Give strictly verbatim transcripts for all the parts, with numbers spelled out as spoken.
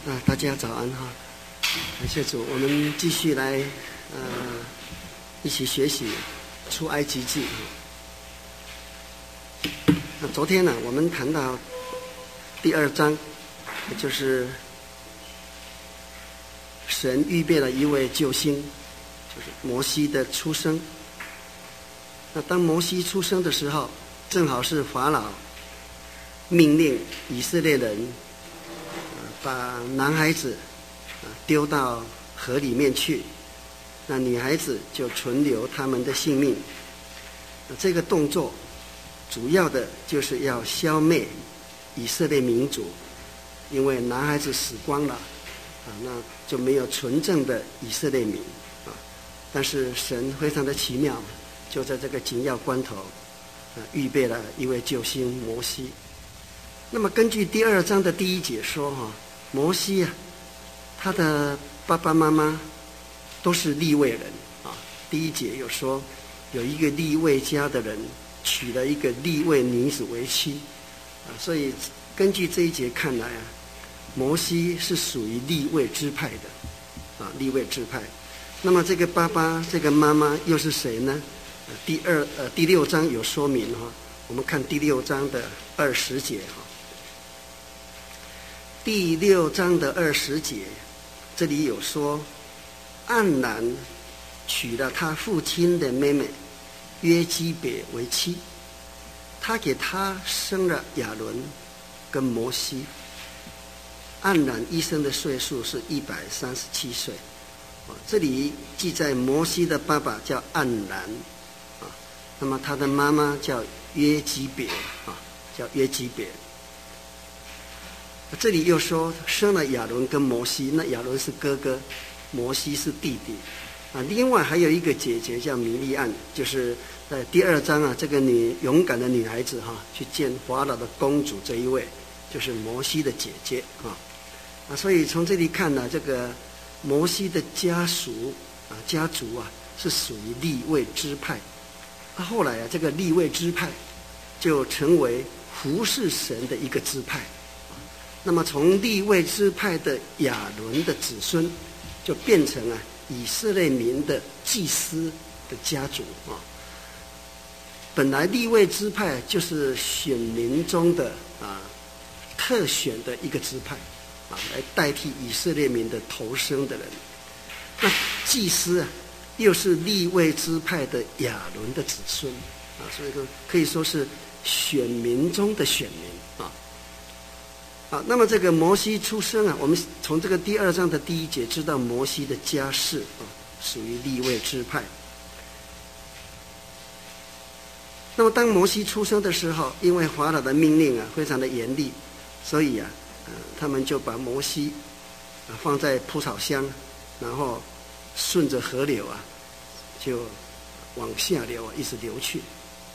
啊，大家早安哈！感谢主，我们继续来呃一起学习出埃及记。那昨天呢，我们谈到第二章，也就是神预备了一位救星，就是摩西的出生。那当摩西出生的时候，正好是法老命令以色列人把男孩子丢到河里面去，那女孩子就存留他们的性命。这个动作主要的就是要消灭以色列民族，因为男孩子死光了啊，那就没有纯正的以色列民啊。但是神非常的奇妙，就在这个紧要关头啊，预备了一位救星摩西。那么根据第二章的第一节说哈。摩西啊，他的爸爸妈妈都是利未人啊。第一节有说，有一个利未家的人娶了一个利未女子为妻啊，所以根据这一节看来啊，摩西是属于利未支派的啊，利未支派。那么这个爸爸、这个妈妈又是谁呢？呃、第二呃第六章有说明哈，我们看第六章的二十节哈。第六章的二十节，这里有说，暗兰娶了他父亲的妹妹约基别为妻，他给他生了亚伦跟摩西。暗兰一生的岁数是一百三十七岁，这里记载摩西的爸爸叫暗兰啊，那么他的妈妈叫约基别啊，叫约基别。这里又说生了亚伦跟摩西，那亚伦是哥哥，摩西是弟弟啊。另外还有一个姐姐叫米利暗，就是在第二章啊，这个女勇敢的女孩子哈、啊，去见法老的公主这一位，就是摩西的姐姐啊啊。所以从这里看呢，这个摩西的家属啊家族啊是属于利未支派。啊，后来啊，这个利未支派就成为服侍神的一个支派。那么从利未支派的亚伦的子孙，就变成啊以色列民的祭司的家族啊。本来利未支派就是选民中的啊特选的一个支派啊，来代替以色列民的头生的人。那祭司啊，又是利未支派的亚伦的子孙啊，所以说可以说是选民中的选民啊。啊，那么这个摩西出生啊，我们从这个第二章的第一节知道摩西的家世啊，属于利未支派。那么当摩西出生的时候，因为法老的命令啊非常的严厉，所以啊，呃、他们就把摩西啊放在蒲草箱，然后顺着河流啊，就往下流啊，一直流去。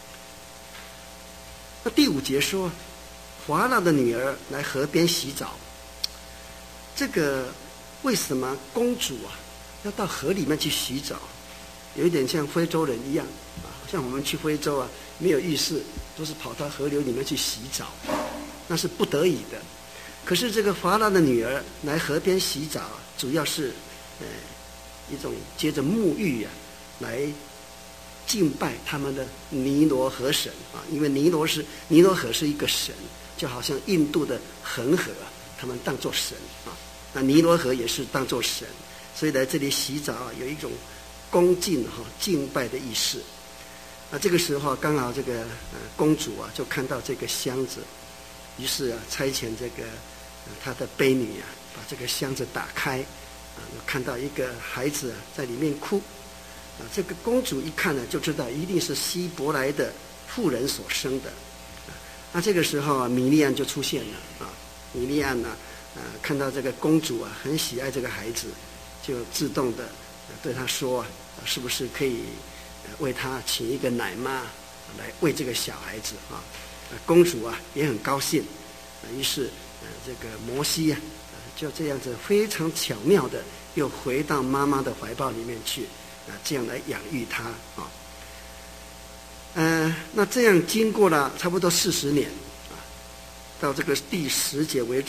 那第五节说，法老的女儿来河边洗澡，这个为什么公主啊要到河里面去洗澡？有一点像非洲人一样啊，像我们去非洲啊，没有浴室，都是跑到河流里面去洗澡，那是不得已的。可是这个法老的女儿来河边洗澡，主要是呃一种接着沐浴啊，来敬拜他们的尼罗河神啊，因为尼罗是尼罗河是一个神。就好像印度的恒河，他们当作神啊，那尼罗河也是当作神，所以来这里洗澡啊，有一种恭敬哈、敬拜的意思。那这个时候刚好这个呃公主啊，就看到这个箱子，于是啊差遣这个呃她的婢女啊，把这个箱子打开啊，看到一个孩子啊在里面哭啊，这个公主一看呢，就知道一定是希伯来的妇人所生的。那这个时候啊，米利暗就出现了啊。米利暗呢、啊，呃，看到这个公主啊，很喜爱这个孩子，就自动的、呃、对她说啊，是不是可以、呃、为她请一个奶妈、啊、来喂这个小孩子啊？呃、公主啊也很高兴，呃、于是呃这个摩西啊、呃，就这样子非常巧妙的又回到妈妈的怀抱里面去，啊、呃，这样来养育她啊。呃，那这样经过了差不多四十年啊，到这个第十节为止啊，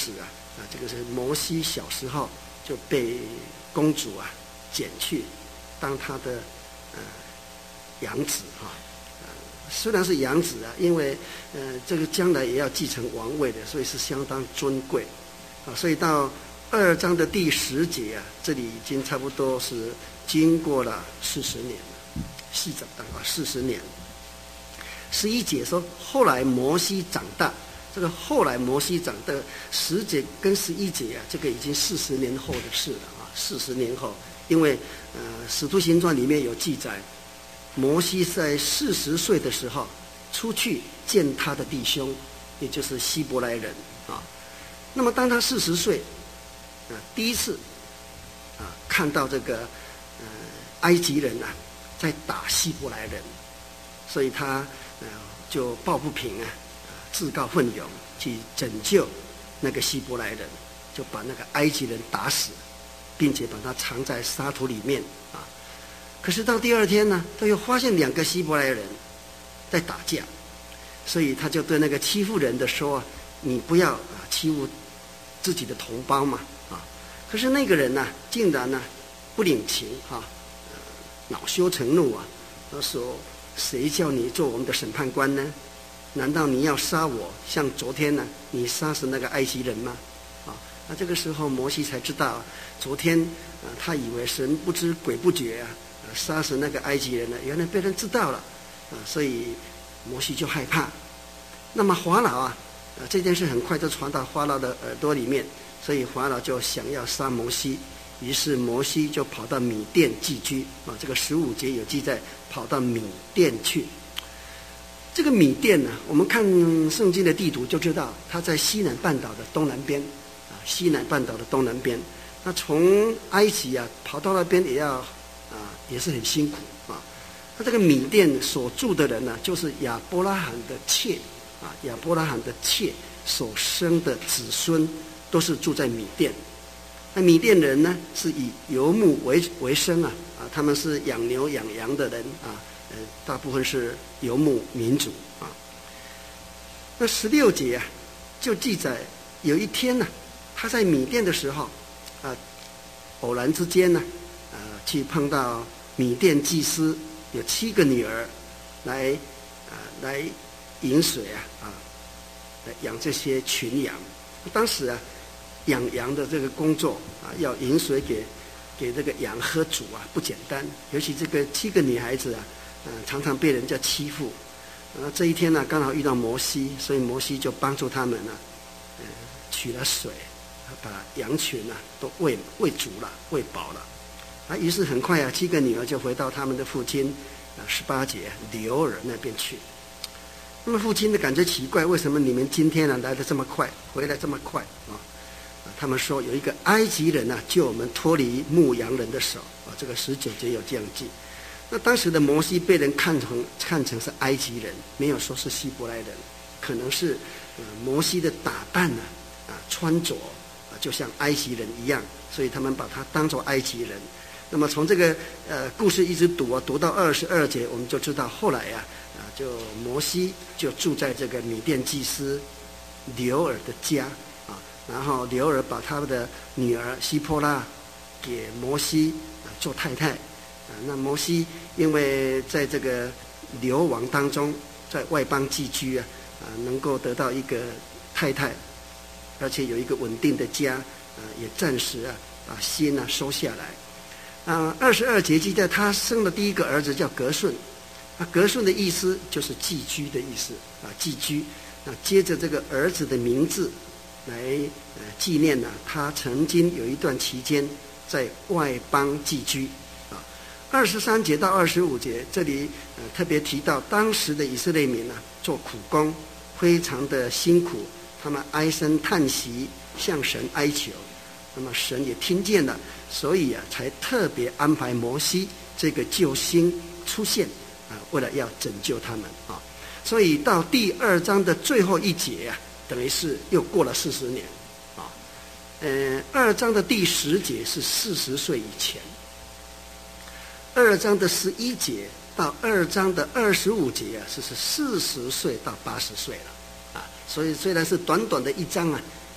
啊，这个是摩西小时候就被公主啊捡去当他的呃养子哈、呃，虽然是养子啊，因为呃这个将来也要继承王位的，所以是相当尊贵啊。所以到二章的第十节啊，这里已经差不多是经过了四十年了，细长大啊四十年。十一节说后来摩西长大，这个后来摩西长大，十节跟十一节啊，这个已经四十年后的事了啊，四十年后，因为呃《使徒行传》里面有记载，摩西在四十岁的时候出去见他的弟兄，也就是希伯来人啊。那么当他四十岁啊，第一次啊看到这个呃埃及人啊在打希伯来人，所以他呃就抱不平啊，自告奋勇去拯救那个希伯来人，就把那个埃及人打死，并且把他藏在沙土里面啊。可是到第二天呢，他又发现两个希伯来人在打架，所以他就对那个欺负人的说啊，你不要啊欺负自己的同胞嘛啊。可是那个人呢、啊，竟然呢不领情啊，呃、恼羞成怒啊，他说谁叫你做我们的审判官呢？难道你要杀我，像昨天呢你杀死那个埃及人吗？啊，那这个时候摩西才知道，昨天啊他以为神不知鬼不觉啊，啊杀死那个埃及人呢，原来被人知道了啊，所以摩西就害怕。那么法老啊，啊这件事很快就传到法老的耳朵里面，所以法老就想要杀摩西。于是摩西就跑到米甸寄居啊，这个十五节有记载，跑到米甸去。这个米甸呢，我们看圣经的地图就知道，它在西南半岛的东南边啊，西南半岛的东南边。那从埃及啊跑到那边也要啊，也是很辛苦啊。那这个米甸所住的人呢，就是亚伯拉罕的妾啊，亚伯拉罕的妾所生的子孙都是住在米甸。那米甸人呢，是以游牧为为生啊，啊，他们是养牛养羊的人啊，呃，大部分是游牧民族啊。那十六节啊，就记载有一天呢、啊，他在米甸的时候，啊，偶然之间呢，啊，去碰到米甸祭司有七个女儿来啊来饮水啊啊，来养这些群羊。当时啊。养羊的这个工作啊，要饮水给给这个羊喝煮啊，不简单。尤其这个七个女孩子啊，嗯、呃，常常被人家欺负。那这一天呢、啊，刚好遇到摩西，所以摩西就帮助他们呢、啊，呃，取了水，把羊群啊都喂喂足了，喂饱了。啊，于是很快啊，七个女儿就回到他们的父亲啊十八节流珥那边去。那么父亲呢感觉奇怪，为什么你们今天呢、啊、来得这么快，回来这么快啊？他们说有一个埃及人呢、啊，救我们脱离牧羊人的手啊。这个十九节有这样记。那当时的摩西被人看成看成是埃及人，没有说是希伯来人，可能是呃摩西的打扮呢啊穿着啊就像埃及人一样，所以他们把他当作埃及人。那么从这个呃故事一直读啊，读到二十二节，我们就知道后来呀 啊, 啊就摩西就住在这个米甸祭司流珥的家。然后流珥把他的女儿希波拉给摩西啊做太太啊。那摩西因为在这个流亡当中，在外邦寄居啊啊，能够得到一个太太，而且有一个稳定的家啊，也暂时啊把心啊收下来啊。二十二节记载他生的第一个儿子叫革顺啊，革顺的意思就是寄居的意思啊，寄居啊。接着这个儿子的名字。来呃纪念呢、啊，他曾经有一段期间在外邦寄居啊。二十三节到二十五节，这里呃特别提到当时的以色列民呢、啊，做苦工，非常的辛苦，他们唉声叹息，向神哀求。那么神也听见了，所以啊，才特别安排摩西这个救星出现啊，为了要拯救他们啊。所以到第二章的最后一节啊。等于是又过了四十年，啊，呃，二章的第十节是四十岁以前，二章的十一节到二章的二十五节啊，是是四十岁到八十岁了，啊，所以虽然是短短的一章啊，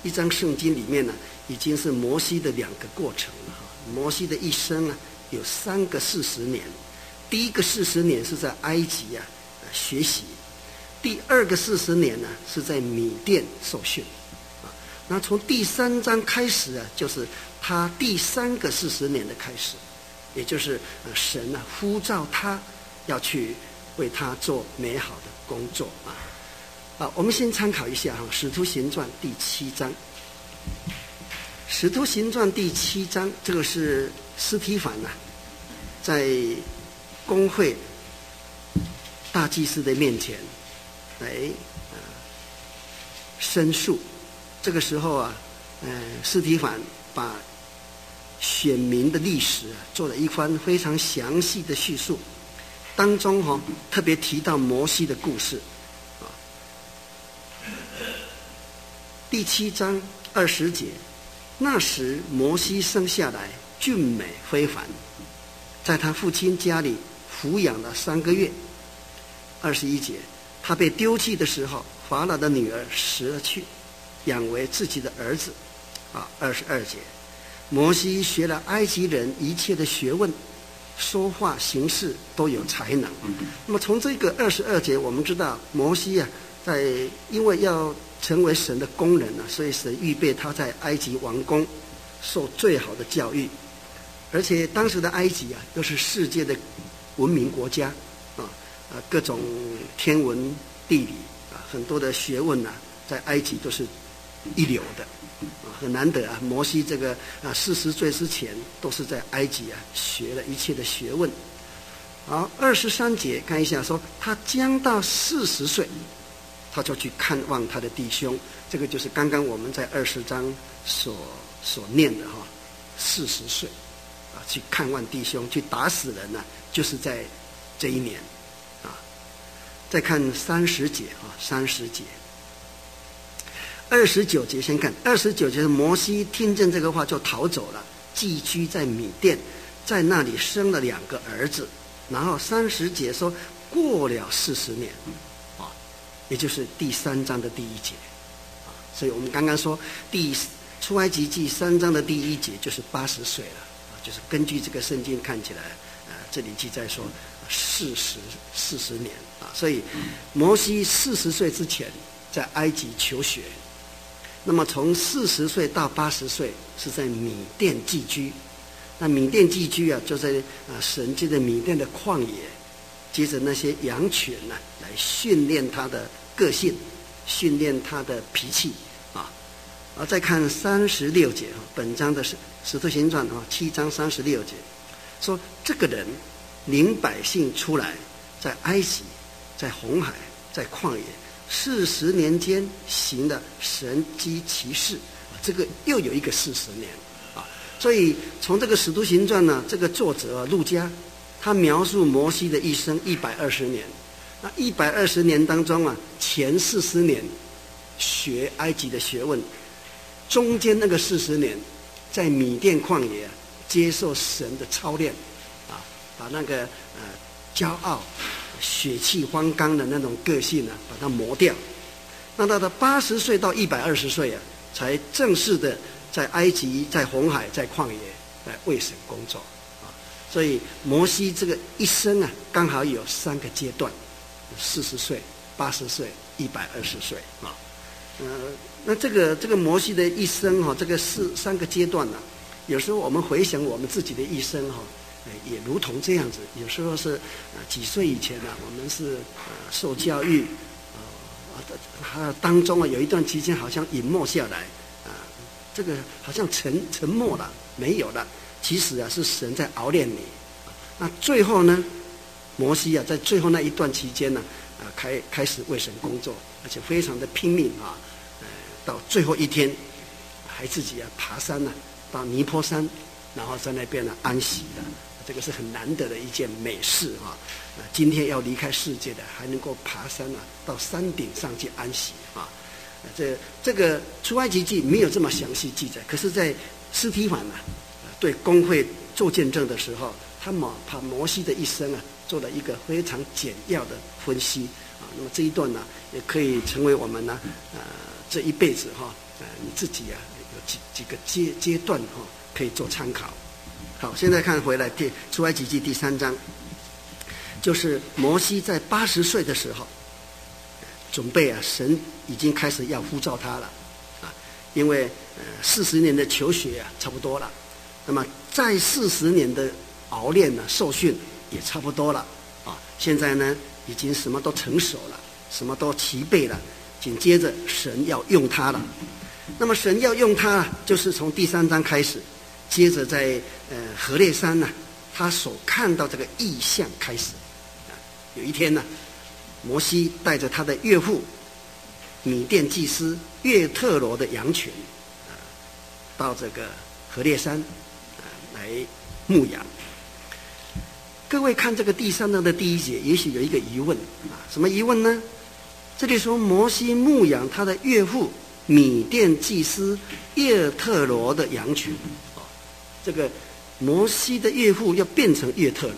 一章圣经里面呢，已经是摩西的两个过程了哈。摩西的一生啊，有三个四十年。第一个四十年是在埃及啊学习，第二个四十年呢是在米甸受训啊。那从第三章开始啊，就是他第三个四十年的开始，也就是呃神啊呼召他要去为他做美好的工作啊。啊，我们先参考一下哈，《使徒行传》第七章，《使徒行传》第七章，这个是司提反呐、啊，在公会大祭司的面前来啊申诉。这个时候啊，呃，司提反把选民的历史啊做了一番非常详细的叙述，当中哈、哦、特别提到摩西的故事。第七章二十节，那时摩西生下来俊美非凡，在他父亲家里抚养了三个月。二十一节，他被丢弃的时候，法老的女儿拾了去，养为自己的儿子。啊，二十二节，摩西学了埃及人一切的学问，说话行事都有才能。那么从这个二十二节，我们知道摩西啊，在因为要成为神的工人呢、啊，所以神预备他在埃及王宫受最好的教育，而且当时的埃及啊，又是世界的文明国家啊，啊各种天文地理啊，很多的学问呐、啊，在埃及都是一流的啊，很难得啊。摩西这个啊四十岁之前都是在埃及啊学了一切的学问。好，二十三节看一下说，他将到四十岁。他就去看望他的弟兄，这个就是刚刚我们在二十章所所念的哈，四十岁啊，去看望弟兄，去打死人呢、啊，就是在这一年啊。再看三十节啊，三十节，二十九节先看二十九节，摩西听见这个话就逃走了，寄居在米甸，在那里生了两个儿子。然后三十节说，过了四十年。也就是第三章的第一节，啊，所以我们刚刚说第出埃及记三章的第一节就是八十岁了，啊，就是根据这个圣经看起来，呃，这里记载说四十四十年啊，所以摩西四十岁之前在埃及求学，那么从四十岁到八十岁是在米甸寄居，那米甸寄居啊，就在啊神借着米甸的旷野。接着那些羊犬呢、啊，来训练他的个性，训练他的脾气啊。啊，再看三十六节啊，本章的《使徒行传》啊，七章三十六节，说这个人领百姓出来，在埃及，在红海，在旷野，四十年间行了神机奇事，啊，这个又有一个四十年啊。所以从这个《使徒行传》呢，这个作者啊，路加。他描述摩西的一生一百二十年，那一百二十年当中啊，前四十年学埃及的学问，中间那个四十年在米甸旷野、啊、接受神的操练，啊，把那个呃骄傲、血气方刚的那种个性呢、啊，把它磨掉。那到了八十岁到一百二十岁啊，才正式的在埃及、在红海、在旷野来为神工作。所以摩西这个一生啊，刚好有三个阶段：四十岁、八十岁、一百二十岁啊。呃，那这个这个摩西的一生哈、啊，这个四三个阶段呢、啊，有时候我们回想我们自己的一生哈、啊，也如同这样子。有时候是呃几岁以前呢、啊，我们是呃受教育，啊、呃，啊当中啊有一段期间好像隐没下来，啊、呃，这个好像沉沉默了，没有了。其实啊，是神在熬炼你。那最后呢，摩西啊，在最后那一段期间呢，啊，开开始为神工作，而且非常的拼命啊，呃，到最后一天，还自己啊爬山呢、啊，到尼泊山，然后在那边呢安息的，这个是很难得的一件美事啊。啊，今天要离开世界的，还能够爬山啊，到山顶上去安息啊。这这个出埃及记没有这么详细记载，可是，在司提反呢、啊。对公会做见证的时候，他把把摩西的一生啊做了一个非常简要的分析啊。那么这一段呢，也可以成为我们呢呃这一辈子哈、啊、 呃，你自己啊有几几个阶阶段哈、哦，可以做参考。好，现在看回来第出埃及记第三章，就是摩西在八十岁的时候，准备啊，神已经开始要呼召他了啊，因为呃四十年的求学啊差不多了，那么再四十年的熬练呢、受训也差不多了啊，现在呢已经什么都成熟了，什么都齐备了，紧接着神要用他了。那么神要用他，就是从第三章开始，接着在呃何烈山呢、啊，他所看到这个异象开始。啊，有一天呢，摩西带着他的岳父米甸祭司约特罗的羊群，啊，到这个何烈山，啊，来牧羊。各位看这个第三章的第一节，也许有一个疑问啊，什么疑问呢？这里说摩西牧养他的岳父米甸祭司约特罗的羊群，啊，这个摩西的岳父要变成约特罗。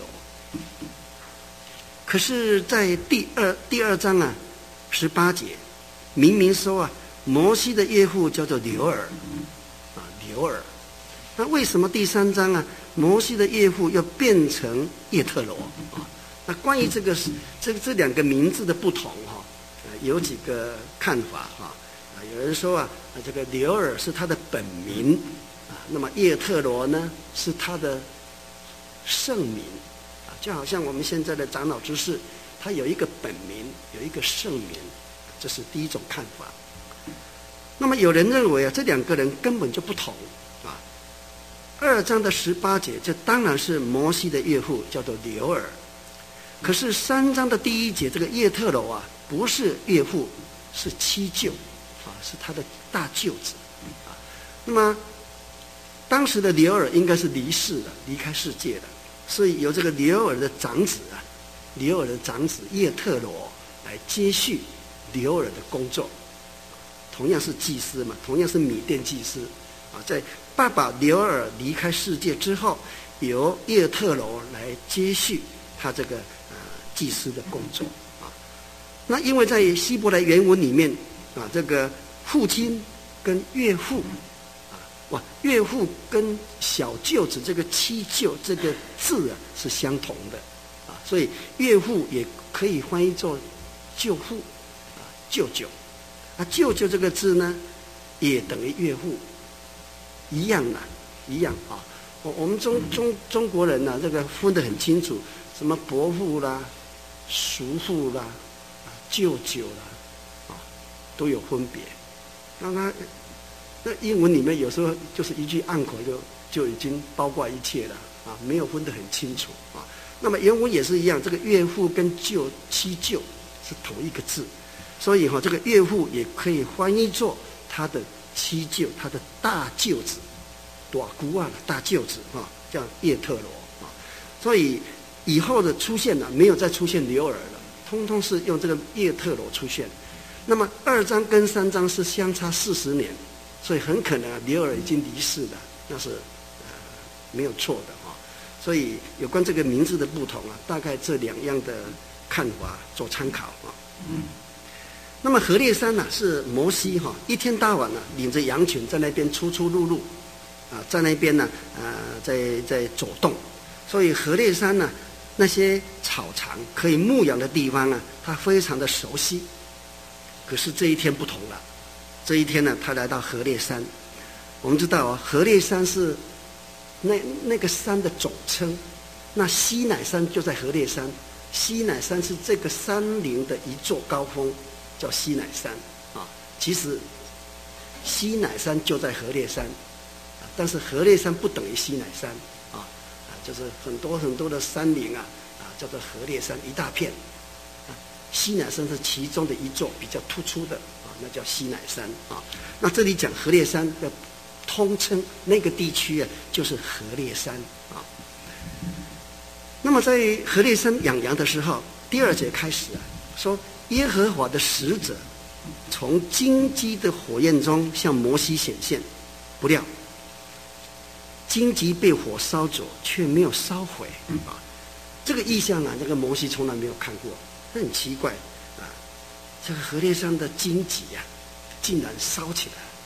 可是，在第二第二章啊十八节，明明说啊，摩西的岳父叫做流珥，啊流珥。那为什么第三章啊，摩西的岳父要变成约特罗啊？那关于这个这这两个名字的不同哈、啊，有几个看法哈。啊，有人说啊，这个流珥是他的本名啊，那么约特罗呢是他的圣名啊，就好像我们现在的长老执事，他有一个本名，有一个圣名，这是第一种看法。那么有人认为啊，这两个人根本就不同啊。二章的十八节，这当然是摩西的岳父，叫做流珥。可是三章的第一节，这个约特罗啊，不是岳父，是七舅。啊，是他的大舅子，啊，那么当时的流珥应该是离世了，离开世界了，所以由这个流珥的长子啊，流珥的长子约特罗来接续流珥的工作，同样是祭司嘛，同样是米甸祭司，啊，在爸爸流珥离开世界之后，由约特罗来接续他这个呃祭司的工作，啊，那因为在希伯来原文里面。啊，这个父亲跟岳父，啊，哇，岳父跟小舅子这个七舅这个字啊是相同的，啊，所以岳父也可以翻译作舅父，啊，舅舅，啊，舅舅这个字呢，也等于岳父，一样的，一样啊。我我们中中中国人呢、啊，这个分得很清楚，什么伯父啦、叔父啦、啊、舅舅啦。都有分别，那他那英文里面有时候就是一句暗口就就已经包括一切了啊，没有分得很清楚啊。那么原文也是一样，这个岳父跟舅七舅是同一个字，所以哈、哦，这个岳父也可以翻译作他的七舅，他的大舅子，大姑啊，大舅子啊，叫约特罗啊。所以以后的出现了，没有再出现流珥了，通通是用这个约特罗出现。那么二章跟三章是相差四十年，所以很可能啊，流珥已经离世了，那是呃没有错的啊。所以有关这个名字的不同啊，大概这两样的看法做参考啊。嗯。那么何烈山呢、啊，是摩西哈、啊、一天到晚呢、啊、领着羊群在那边出出入入，啊，在那边呢呃在在走动，所以何烈山呢、啊、那些草场可以牧羊的地方啊，他非常的熟悉。可是这一天不同了，这一天呢，他来到何烈山。我们知道啊，何烈山是那那个山的总称，那西乃山就在何烈山。西乃山是这个山林的一座高峰，叫西乃山啊。其实西乃山就在何烈山，啊，但是何烈山不等于西乃山啊，啊，就是很多很多的山林啊，啊，叫做何烈山一大片。西乃山是其中的一座比较突出的啊，那叫西乃山啊。那这里讲何烈山的通称那个地区啊，就是何烈山啊。那么在何烈山养羊的时候，第二节开始啊，说耶和华的使者从荆棘的火焰中向摩西显现，不料荆棘被火烧走，却没有烧毁啊。这个意象啊，这个摩西从来没有看过。很奇怪啊，这个何烈山的荆棘啊，竟然烧起来，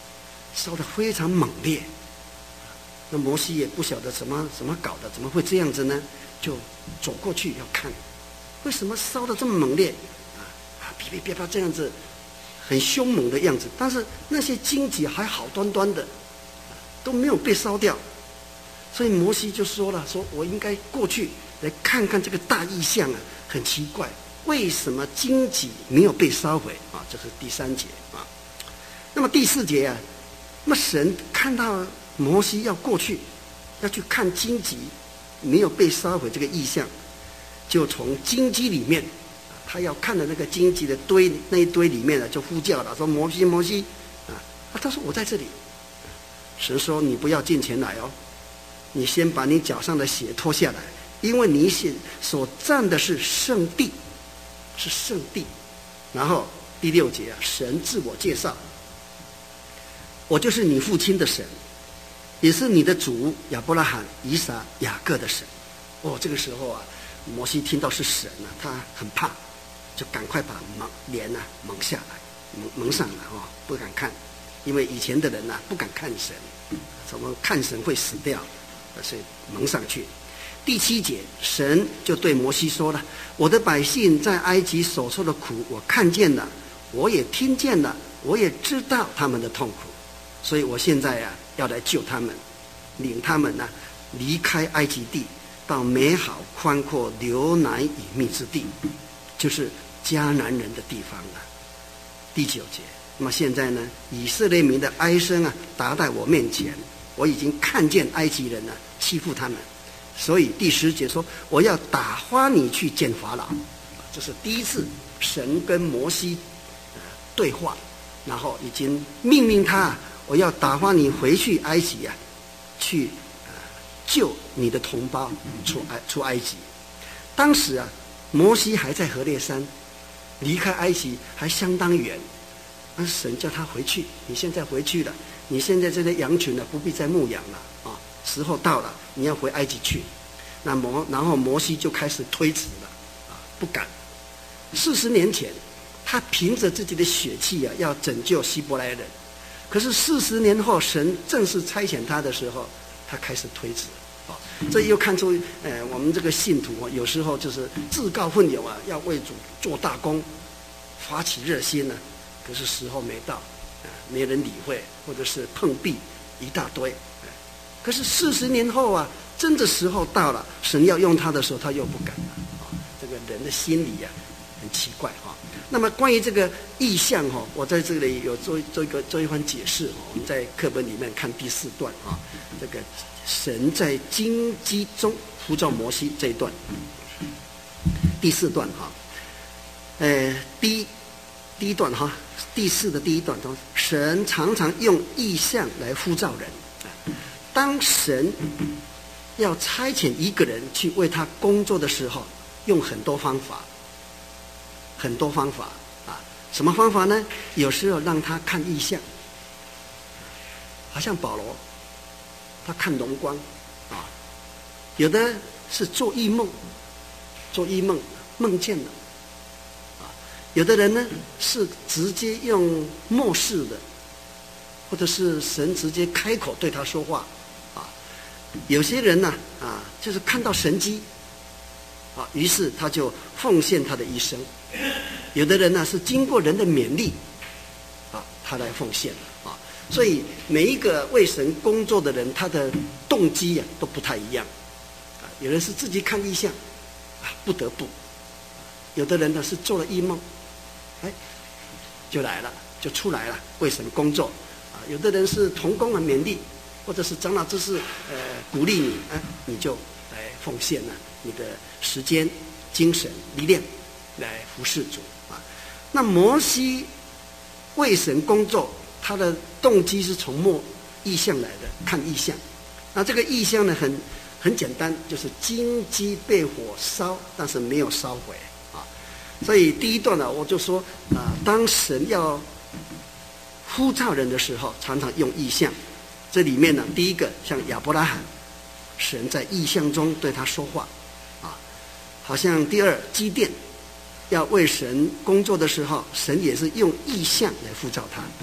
烧得非常猛烈。那摩西也不晓得怎么怎么搞的，怎么会这样子呢？就走过去要看，为什么烧得这么猛烈啊？啊，噼噼啪啪这样子，很凶猛的样子。但是那些荆棘还好端端的，都没有被烧掉。所以摩西就说了，说我应该过去来看看这个大异象啊，很奇怪，为什么荆棘没有被烧毁啊？这是第三节啊。那么第四节啊，那么神看到摩西要过去，要去看荆棘没有被烧毁这个异象，就从荆棘里面，他要看的那个荆棘的堆那一堆里面呢，就呼叫了，说摩西摩西啊，他说我在这里。神说你不要进前来哦，你先把你脚上的鞋脱下来，因为你现所站的是圣地，是圣地。然后第六节啊，神自我介绍，我就是你父亲的神，也是你的主亚伯拉罕、以撒、雅各的神。哦，这个时候啊，摩西听到是神啊，他很怕，就赶快把蒙帘啊蒙下来，蒙蒙上了哦，不敢看，因为以前的人呐、啊、不敢看神，怎么看神会死掉，所以蒙上去。第七节，神就对摩西说了：“我的百姓在埃及所受的苦，我看见了，我也听见了，我也知道他们的痛苦，所以我现在啊要来救他们，领他们呢、啊、离开埃及地，到美好宽阔流奶与蜜之地，就是迦南人的地方了。”第九节，那么现在呢，以色列民的哀声啊达在我面前，我已经看见埃及人呢、啊、欺负他们。所以第十节说，我要打发你去见法老。这是第一次神跟摩西、呃、对话，然后已经命令他，我要打发你回去埃及啊，去、呃、救你的同胞出埃出埃及。当时啊，摩西还在何烈山，离开埃及还相当远，但是神叫他回去，你现在回去了，你现在这些羊群呢、啊、不必再牧养了啊。时候到了，你要回埃及去。那摩，然后摩西就开始推辞了，啊，不敢。四十年前，他凭着自己的血气啊，要拯救希伯来人。可是四十年后，神正式差遣他的时候，他开始推辞。啊，这又看出，呃，我们这个信徒啊，有时候就是自告奋勇啊，要为主做大功，发起热心呢、啊。可是时候没到，啊，没人理会，或者是碰壁一大堆。可是四十年后啊，真的时候到了，神要用他的时候，他又不敢了啊！这个人的心理啊，很奇怪哈、啊。那么关于这个意象哈、啊，我在这里有做做一个做一番解释、啊。我们在课本里面看第四段啊，这个神在荆棘中呼召摩西这一段，第四段哈、啊，呃，第一第一段哈、啊，第四的第一段中，神常常用意象来呼召人。当神要差遣一个人去为他工作的时候，用很多方法，很多方法啊，什么方法呢？有时候让他看异象，好像保罗，他看荣光啊；有的是做异梦，做异梦梦见了啊；有的人呢是直接用默示的，或者是神直接开口对他说话。有些人呢、啊，啊，就是看到神迹，啊，于是他就奉献他的一生；有的人呢、啊、是经过人的勉励，啊，他来奉献啊。所以每一个为神工作的人，他的动机呀、啊、都不太一样，啊，有人是自己看异象，啊，不得不；有的人呢是做了异梦，哎，就来了，就出来了，为神工作，啊，有的人是同工啊勉励。或者是长老知识呃鼓励你啊，你就来奉献了、啊、你的时间、精神、力量来服侍主啊。那摩西为神工作，他的动机是从默意象来的，看意象。那这个意象呢，很很简单，就是荆棘被火烧，但是没有烧毁啊。所以第一段呢，我就说啊，当神要呼召人的时候，常常用意象。这里面呢，第一个像亚伯拉罕，神在异象中对他说话，啊，好像第二基甸要为神工作的时候，神也是用异象来呼召他，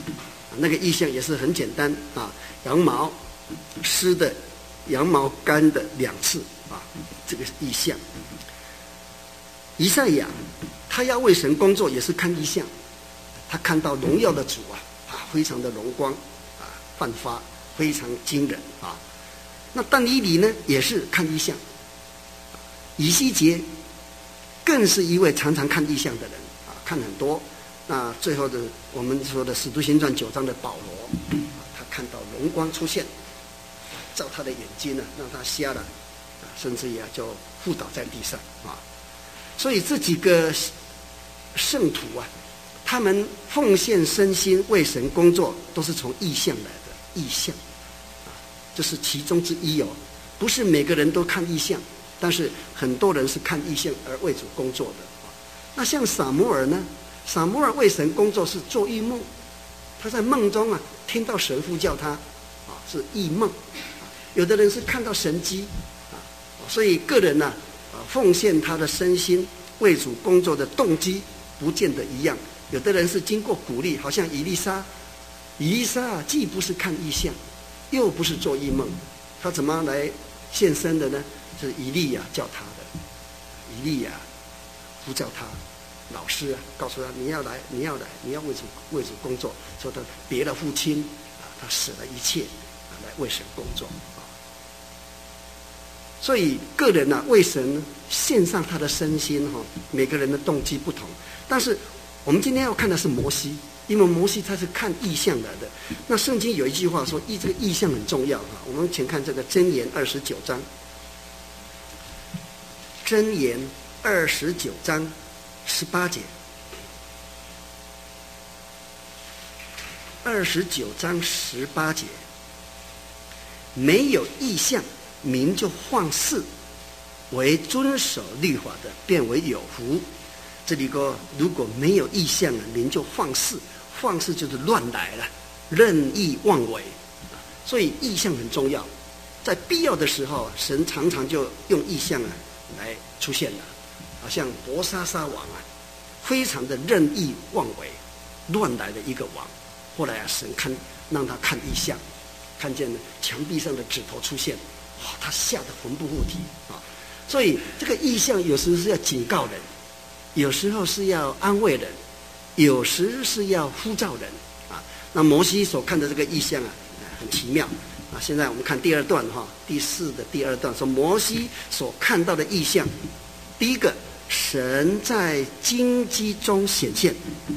那个意象也是很简单啊，羊毛湿的，羊毛干的两次啊，这个意象。以赛亚他要为神工作，也是看意象，他看到荣耀的主啊，啊，非常的荣光啊，焕发，非常惊人啊。那但以理呢，也是看意象。以西结更是一位常常看意象的人啊，看很多。那最后的我们说的《使徒行传》九章的保罗，他看到荣光出现，照他的眼睛呢，让他瞎了，甚至也就覆倒在地上啊。所以这几个圣徒啊，他们奉献身心为神工作，都是从意象来的。意象啊，这是其中之一哦。不是每个人都看意象，但是很多人是看意象而为主工作的。那像撒母耳呢？撒母耳为神工作是做异梦，他在梦中啊听到神呼叫他，啊是异梦。有的人是看到神迹，啊，所以个人呢、啊，啊奉献他的身心为主工作的动机不见得一样。有的人是经过鼓励，好像以利沙，以利沙啊既不是看异象，又不是做异梦，他怎么来献身的呢？是以利亚叫他的，以利亚呼叫他。老师啊，告诉他你要来，你要来，你要为主为主工作。说他别了父亲啊，他舍了一切啊，来为神工作啊。所以个人呢、啊，为神献上他的身心哈、哦，每个人的动机不同。但是我们今天要看的是摩西，因为摩西他是看意象来的。那圣经有一句话说，意这个意象很重要哈。我们请看这个箴言二十九章，箴言二十九章。十八节，二十九章十八节，没有意象，民就放肆；为遵守律法的，变为有福。这里说，如果没有意象啊，民就放肆，放肆就是乱来了，任意妄为。所以意象很重要，在必要的时候，神常常就用意象啊来出现了。好像伯沙撒王啊，非常的任意妄为、乱来的一个王。后来啊，神看让他看异象，看见墙壁上的指头出现，哇，他吓得魂不附体啊！所以这个异象有时是要警告人，有时候是要安慰人，有时是要呼召人啊。那摩西所看的这个异象啊，很奇妙啊。现在我们看第二段哈，第四的第二段说摩西所看到的异象，第一个。神在荆棘中显现，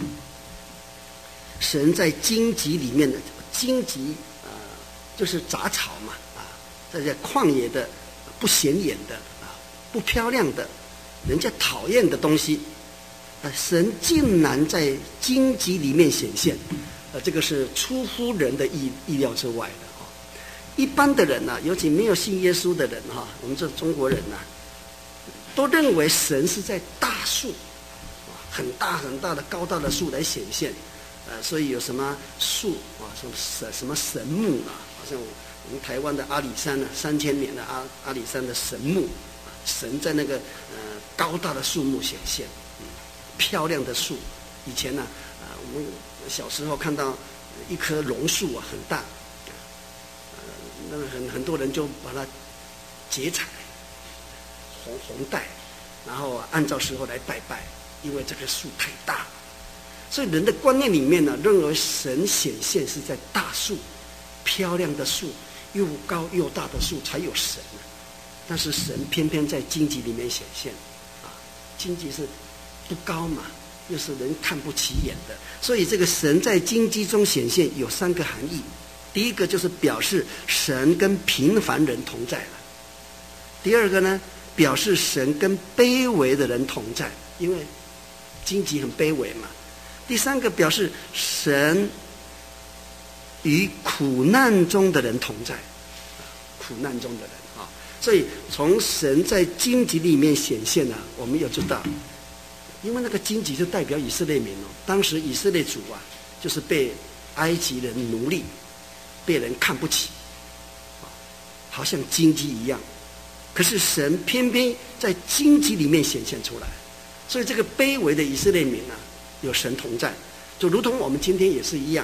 神在荆棘里面的荆棘啊、呃，就是杂草嘛啊，在这旷野的不显眼的啊，不漂亮的，人家讨厌的东西，啊，神竟然在荆棘里面显现，呃，这个是出乎人的意意料之外的哈、哦。一般的人呢、啊，尤其没有信耶稣的人哈、啊，我们这中国人呐、啊。都认为神是在大树，很大很大的高大的树来显现，呃，所以有什么树啊，什么神什么神木啊，好像我们台湾的阿里山呢、啊，三千年的阿阿里山的神木，神在那个呃高大的树木显现，嗯，漂亮的树。以前呢、啊，啊、呃，我们小时候看到一棵榕树啊，很大，呃，那么很很多人就把它结采。红红带，然后、啊、按照时候来拜拜，因为这棵树太大，所以人的观念里面呢，认为神显现是在大树、漂亮的树、又高又大的树才有神、啊，但是神偏偏在荆棘里面显现，啊，荆棘是不高嘛，又是人看不起眼的，所以这个神在荆棘中显现有三个含义，第一个就是表示神跟平凡人同在了，第二个呢？表示神跟卑微的人同在，因为荆棘很卑微嘛。第三个表示神与苦难中的人同在，苦难中的人啊。所以从神在荆棘里面显现呢、啊，我们要知道，因为那个荆棘就代表以色列民哦。当时以色列主啊，就是被埃及人奴隶，被人看不起，好像荆棘一样。可是神偏偏在荆棘里面显现出来，所以这个卑微的以色列民呢、啊，有神同在，就如同我们今天也是一样，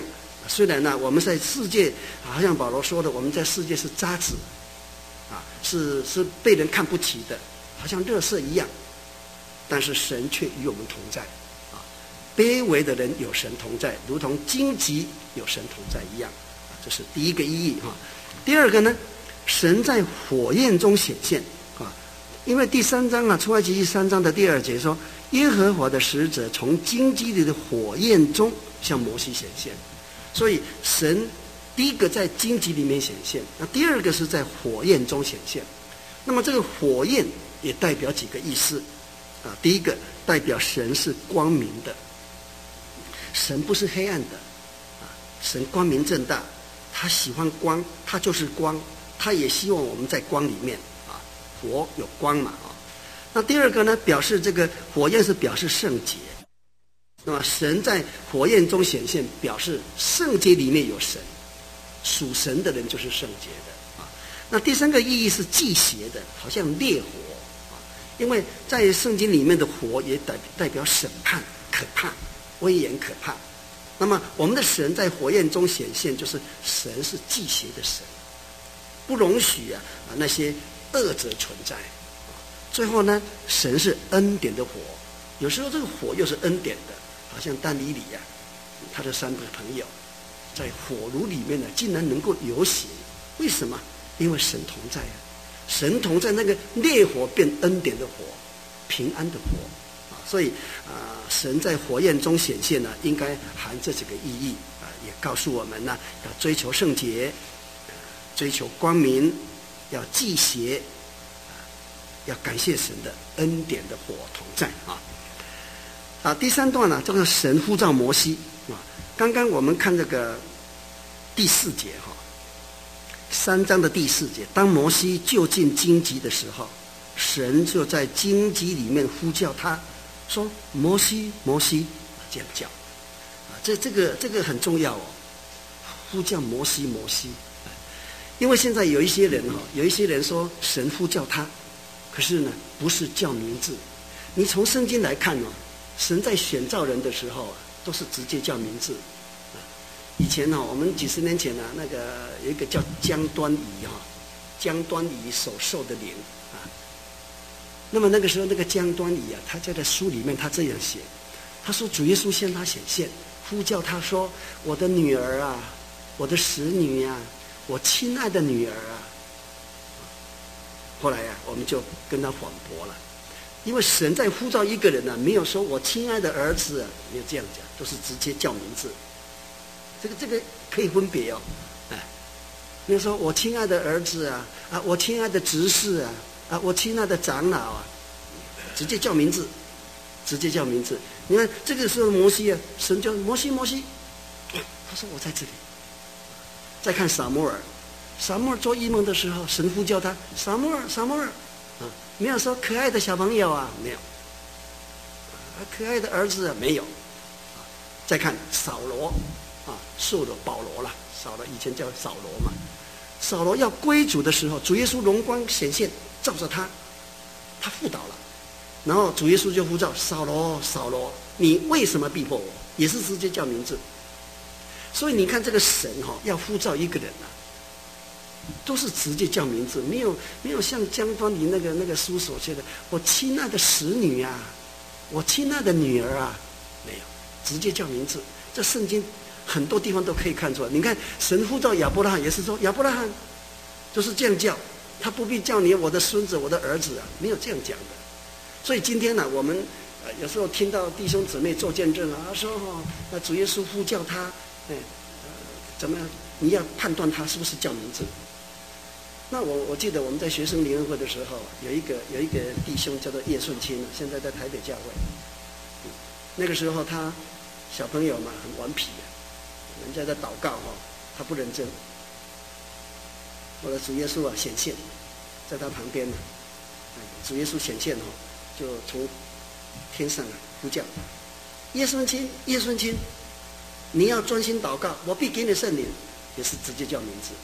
虽然呢，我们在世界，好像保罗说的，我们在世界是渣子，啊，是是被人看不起的，好像垃圾一样，但是神却与我们同在，啊，卑微的人有神同在，如同荆棘有神同在一样，啊，这是第一个意义哈。第二个呢，神在火焰中显现，啊，因为第三章啊，出埃及记三章的第二节说，耶和华的使者从荆棘里的火焰中向摩西显现。所以神第一个在荆棘里面显现，那第二个是在火焰中显现。那么这个火焰也代表几个意思啊？第一个代表神是光明的，神不是黑暗的啊，神光明正大，他喜欢光，他就是光，他也希望我们在光里面啊，火有光嘛啊。那第二个呢，表示这个火焰是表示圣洁。那么神在火焰中显现，表示圣洁里面有神，属神的人就是圣洁的啊。那第三个意义是忌邪的，好像烈火啊，因为在圣经里面的火也代代表审判，可怕，威严可怕。那么我们的神在火焰中显现，就是神是忌邪的神，不容许啊啊那些恶者存在。最后呢，神是恩典的火，有时候这个火又是恩典的。好像但以理呀、啊，他的三个朋友在火炉里面呢，竟然能够流血，为什么？因为神同在啊，神同在，那个烈火变恩典的火，平安的火啊，所以啊、呃，神在火焰中显现呢，应该含这几个意义啊，也告诉我们呢，要追求圣洁，追求光明，要忌邪，要感谢神的恩典的火同在啊。啊，第三段呢、啊，这个神呼召摩西啊。刚刚我们看这个第四节哈、啊，三章的第四节，当摩西就近荆棘的时候，神就在荆棘里面呼叫他，说：“摩西，摩西。”这样叫啊，这这个这个很重要哦，呼叫摩西，摩西。因为现在有一些人哈、哦，有一些人说神呼叫他，可是呢，不是叫名字。你从圣经来看哦。神在选召人的时候啊，都是直接叫名字。啊，以前呢、哦，我们几十年前呢、啊，那个有一个叫江端仪哈、啊，江端仪所受的灵啊。那么那个时候，那个江端仪啊，他在在书里面他这样写，他说主耶稣向他显现，呼叫他说：“我的女儿啊，我的使女啊，我亲爱的女儿啊。”后来呀、啊，我们就跟他反驳了。因为神在呼召一个人呢、啊，没有说我亲爱的儿子啊，没有这样讲，都是直接叫名字。这个这个可以分别哦，哎，没有说我亲爱的儿子啊，啊，我亲爱的执事啊，啊，我亲爱的长老啊，直接叫名字，直接叫名字。你看这个时候摩西啊，神叫摩西摩西，他说我在这里。再看撒母耳，撒母耳做异梦的时候，神呼叫他撒母耳撒母耳。啊，没有说可爱的小朋友啊，没有，啊，可爱的儿子啊，没有，啊，再看扫罗，啊，受了保罗了，扫罗以前叫扫罗嘛，扫罗要归主的时候，主耶稣荣光显现，照着他，他伏倒了，然后主耶稣就呼召扫罗，扫罗，你为什么逼迫我？也是直接叫名字，所以你看这个神哈、哦，要呼召一个人啊。都是直接叫名字，没有没有像江端仪那个那个书所写的，我亲爱的使女啊，我亲爱的女儿啊，没有，直接叫名字。这圣经很多地方都可以看出来。你看神呼召亚伯拉罕也是说亚伯拉罕，就是这样叫，他不必叫你我的孙子我的儿子啊，没有这样讲的。所以今天呢、啊，我们呃有时候听到弟兄姊妹做见证啊，说哦，那主耶稣呼叫他，哎，呃，怎么样？你要判断他是不是叫名字。那我我记得我们在学生联合会的时候，有一个有一个弟兄叫做叶顺清，现在在台北教会。嗯、那个时候他小朋友嘛很顽皮、啊，人家在祷告哈、哦，他不认真。后来主耶稣啊显现，在他旁边呢，主耶稣显现哦，就从天上啊呼叫叶顺清，叶顺清，你要专心祷告，我必给你圣灵，也是直接叫名字。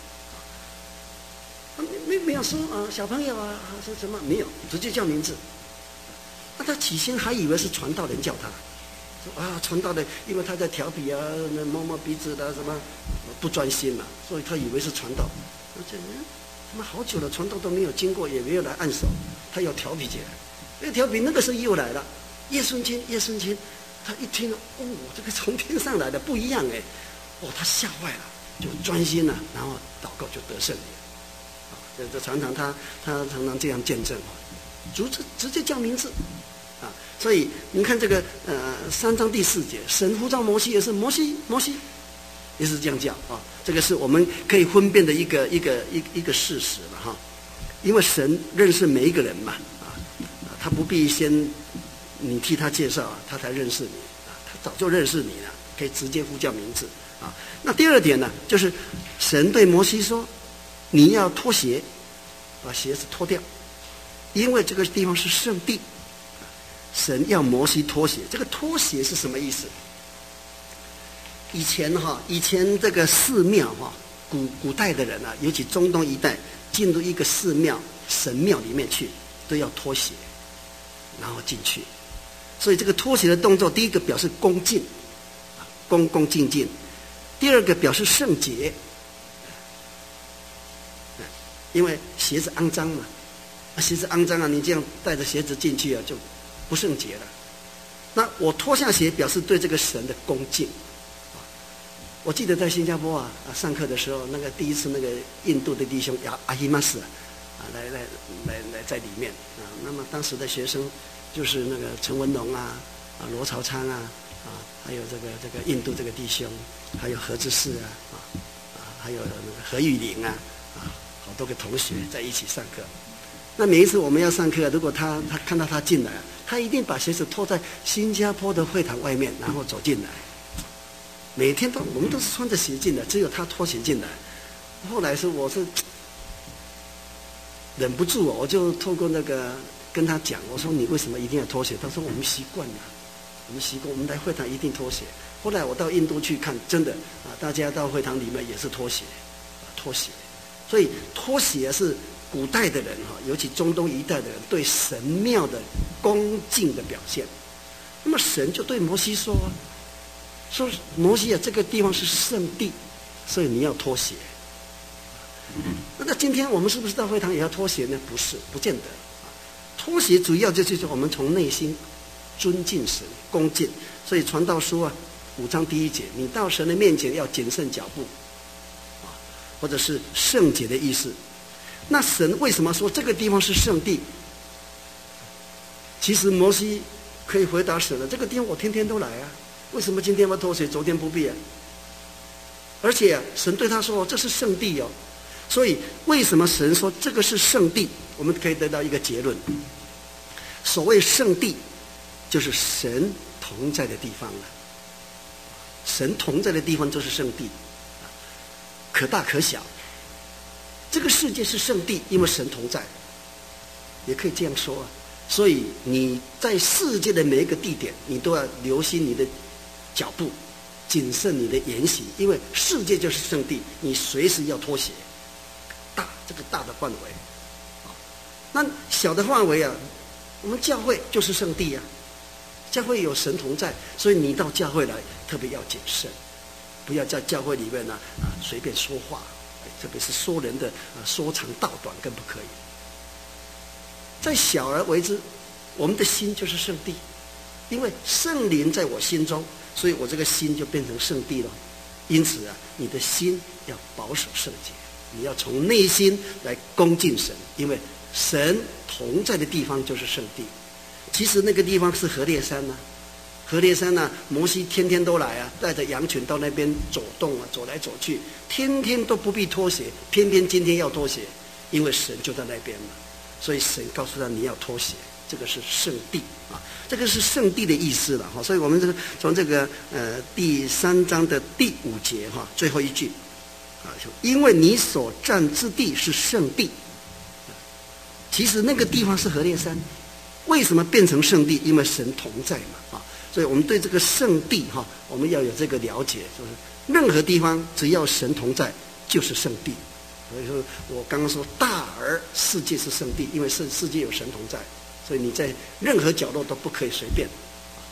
没没有说啊，小朋友啊，说什么没有，直接叫名字。那他起先还以为是传道人叫他， 说啊，传道的，因为他在调皮啊，那摸摸鼻子的什么，不专心了、啊，所以他以为是传道。而且，嗯，他妈好久了，传道都没有经过，也没有来按手，他要调皮起来。要调皮，那个时候又来了，叶孙清，叶孙清，他一听，哦，这个从天上来的不一样哎，哦，他吓坏了，就专心了，然后祷告就得胜了。啊，这这常常他他常常这样见证啊，主直直接叫名字。啊，所以你看这个呃三章第四节，神呼召摩西也是摩西摩西，也是这样叫啊。这个是我们可以分辨的一个一个一一个事实了哈。因为神认识每一个人嘛啊，他不必先你替他介绍啊，他才认识你啊，他早就认识你了，可以直接呼叫名字啊。那第二点呢，就是神对摩西说，你要脱鞋，把鞋子脱掉，因为这个地方是圣地。神要摩西脱鞋，这个脱鞋是什么意思？以前哈，以前这个寺庙哈，古古代的人啊，尤其中东一带，进入一个寺庙、神庙里面去，都要脱鞋，然后进去。所以这个脱鞋的动作，第一个表示恭敬，恭恭敬敬；第二个表示圣洁，因为鞋子肮脏嘛，鞋子肮脏啊，你这样带着鞋子进去啊，就不圣洁了。那我脱下鞋表示对这个神的恭敬。我记得在新加坡啊啊上课的时候，那个第一次那个印度的弟兄阿阿希马斯啊来来来来在里面啊，那么当时的学生就是那个陈文龙啊啊罗朝昌啊啊，还有这个这个印度这个弟兄，还有何志士啊啊啊，还有那个何玉玲啊啊，好多个同学在一起上课。那每一次我们要上课，如果他他看到他进来，他一定把鞋子脱在新加坡的会堂外面，然后走进来。每天都我们都是穿着鞋进来，只有他脱鞋进来。后来是我是忍不住，我就透过那个跟他讲，我说你为什么一定要脱鞋？他说我们习惯了，我们习惯，我们来会堂一定脱鞋。后来我到印度去看，真的啊，大家到会堂里面也是脱鞋，啊脱鞋。所以脱鞋是古代的人哈，尤其中东一带的人对神庙的恭敬的表现。那么神就对摩西说、啊，说摩西啊，这个地方是圣地，所以你要脱鞋。那那今天我们是不是到会堂也要脱鞋呢？不是，不见得。脱鞋主要就是我们从内心尊敬神、恭敬。所以传道书啊，五章第一节，你到神的面前要谨慎脚步，啊，或者是圣洁的意思。那神为什么说这个地方是圣地？其实摩西可以回答神了，这个地方我天天都来啊，为什么今天要脱鞋，昨天不必啊？而且、啊、神对他说这是圣地哦，所以为什么神说这个是圣地？我们可以得到一个结论，所谓圣地就是神同在的地方了。神同在的地方就是圣地，可大可小。这个世界是圣地，因为神同在，也可以这样说啊。所以你在世界的每一个地点，你都要留心你的脚步，谨慎你的言行，因为世界就是圣地，你随时要脱鞋。大这个大的范围，啊，那小的范围啊，我们教会就是圣地啊，教会有神同在，所以你到教会来特别要谨慎，不要在教会里面呢啊随便说话。特别是说人的啊说长道短更不可以。在小而为之，我们的心就是圣地，因为圣灵在我心中，所以我这个心就变成圣地了。因此啊，你的心要保守圣洁，你要从内心来恭敬神，因为神同在的地方就是圣地。其实那个地方是何烈山啊，何烈山啊，摩西天天都来啊，带着羊群到那边走动啊，走来走去，天天都不必脱鞋，偏偏今天要脱鞋，因为神就在那边嘛，所以神告诉他你要脱鞋，这个是圣地啊，这个是圣地的意思了哈。所以我们这个从这个呃第三章的第五节哈最后一句啊，就因为你所占之地是圣地，其实那个地方是何烈山，为什么变成圣地？因为神同在嘛啊。所以我们对这个圣地哈，我们要有这个了解，就是任何地方只要神同在，就是圣地。所以说我刚刚说大而世界是圣地，因为世世界有神同在，所以你在任何角落都不可以随便。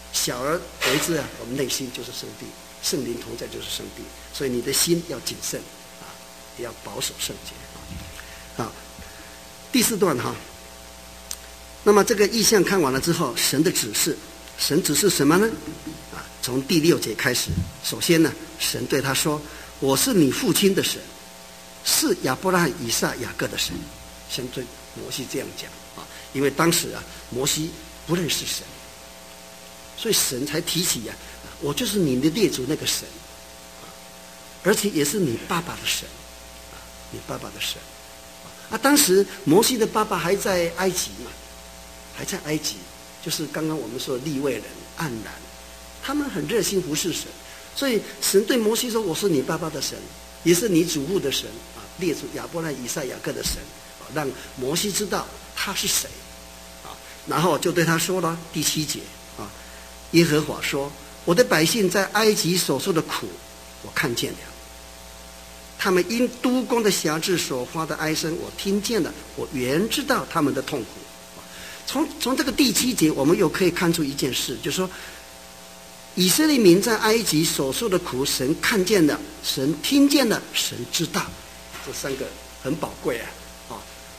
小而为之啊，我们内心就是圣地，圣灵同在就是圣地，所以你的心要谨慎啊，也要保守圣洁啊。好，第四段哈，那么这个意象看完了之后，神的指示，神指示什么呢？啊，从第六节开始，首先呢，神对他说：“我是你父亲的神，是亚伯拉罕、以撒、雅各的神。”先对摩西这样讲啊，因为当时啊，摩西不认识神，所以神才提起呀、啊，我就是你的列祖那个神，啊，而且也是你爸爸的神，啊，你爸爸的神。啊，当时摩西的爸爸还在埃及嘛，还在埃及，就是刚刚我们说的利未人、暗然，他们很热心服侍神，所以神对摩西说：“我是你爸爸的神，也是你祖父的神啊，列祖亚伯拉罕、以撒、雅各的神。”啊，让摩西知道他是谁，啊，然后就对他说了第七节啊，耶和华说：“我的百姓在埃及所受的苦，我看见了。他们因督工的辖制所发的哀声，我听见了，我原知道他们的痛苦。”从从这个第七节，我们又可以看出一件事，就是说，以色列民在埃及所受的苦，神看见了，神听见了，神知道，这三个很宝贵啊！啊，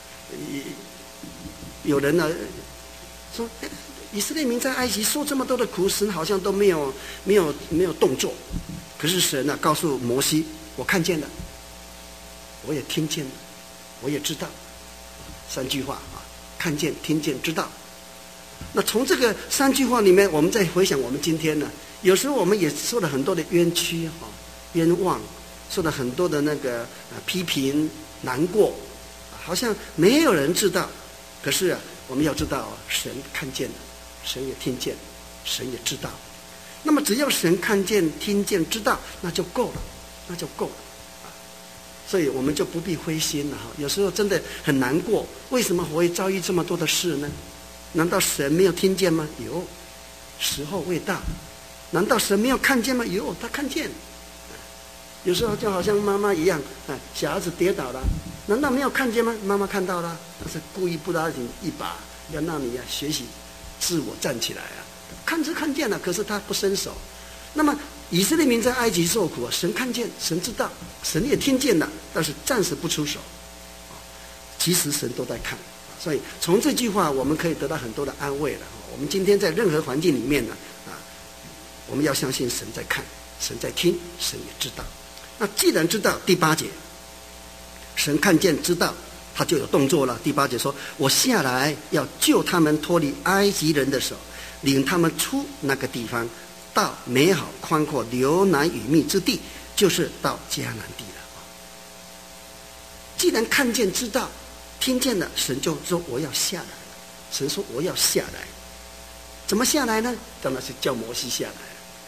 有人呢说，以色列民在埃及受这么多的苦，神好像都没有没有没有动作，可是神呢、啊、告诉摩西，我看见了。我也听见了，我也知道，三句话啊，看见、听见、知道。那从这个三句话里面，我们再回想我们今天呢，有时候我们也受了很多的冤屈哈、冤枉，受了很多的那个呃批评、难过，好像没有人知道。可是啊，我们要知道，神看见了，神也听见，神也知道。那么只要神看见、听见、知道，那就够了，那就够了。所以我们就不必灰心了哈。有时候真的很难过，为什么我会遭遇这么多的事呢？难道神没有听见吗？有，时候未到。难道神没有看见吗？有，他看见。有时候就好像妈妈一样，啊，小孩子跌倒了，难道没有看见吗？妈妈看到了，但是故意不拉紧一把，要让你啊学习自我站起来啊。看是看见了，可是他不伸手。那么以色列民在埃及受苦，神看见，神知道，神也听见了，但是暂时不出手。其实神都在看，所以从这句话我们可以得到很多的安慰了。我们今天在任何环境里面呢，啊，我们要相信神在看，神在听，神也知道。那既然知道，第八节，神看见知道，他就有动作了。第八节说：“我下来要救他们脱离埃及人的手，领他们出那个地方。”到美好宽阔流奶与蜜之地，就是到迦南地了。既然看见知道听见了，神就说我要下来了。神说我要下来，怎么下来呢？当然是叫摩西下来，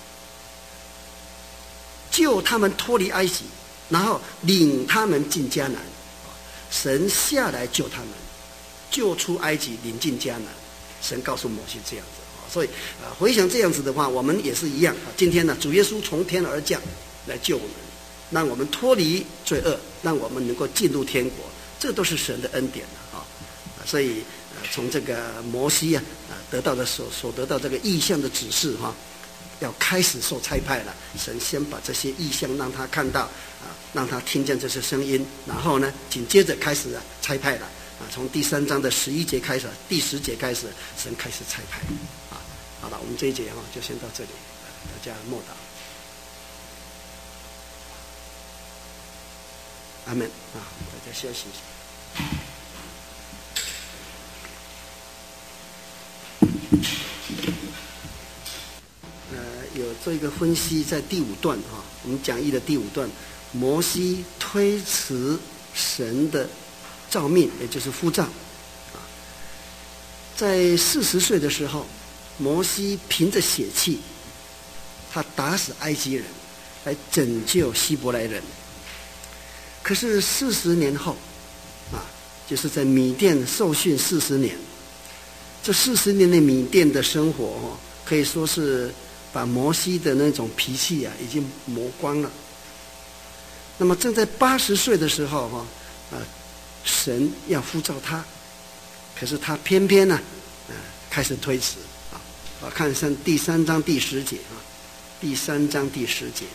救他们脱离埃及，然后领他们进迦南。神下来救他们，救出埃及，领进迦南。神告诉摩西这样子。所以啊，回想这样子的话，我们也是一样啊。今天呢，主耶稣从天而降来救我们，让我们脱离罪恶，让我们能够进入天国，这都是神的恩典啊。所以呃，从这个摩西啊啊得到的所所得到这个意象的指示哈、啊，要开始受差派了。神先把这些意象让他看到啊，让他听见这些声音，然后呢，紧接着开始啊差派了啊。从第三章的十一节开始，第十节开始，神开始差派啊。好了，我们这一节哈就先到这里，大家默祷。阿门啊！大家休息一下。呃，有做一个分析，在第五段哈，我们讲义的第五段，摩西推辞神的诏命，也就是呼召啊，在四十岁的时候。摩西凭着血气，他打死埃及人，来拯救希伯来人。可是四十年后，啊，就是在米甸受训四十年，这四十年的米甸的生活哦，可以说是把摩西的那种脾气啊，已经磨光了。那么正在八十岁的时候哈，啊，神要呼召他，可是他偏偏呢，啊，开始推辞。 啊，看三第三章第十节啊，第三章第十节。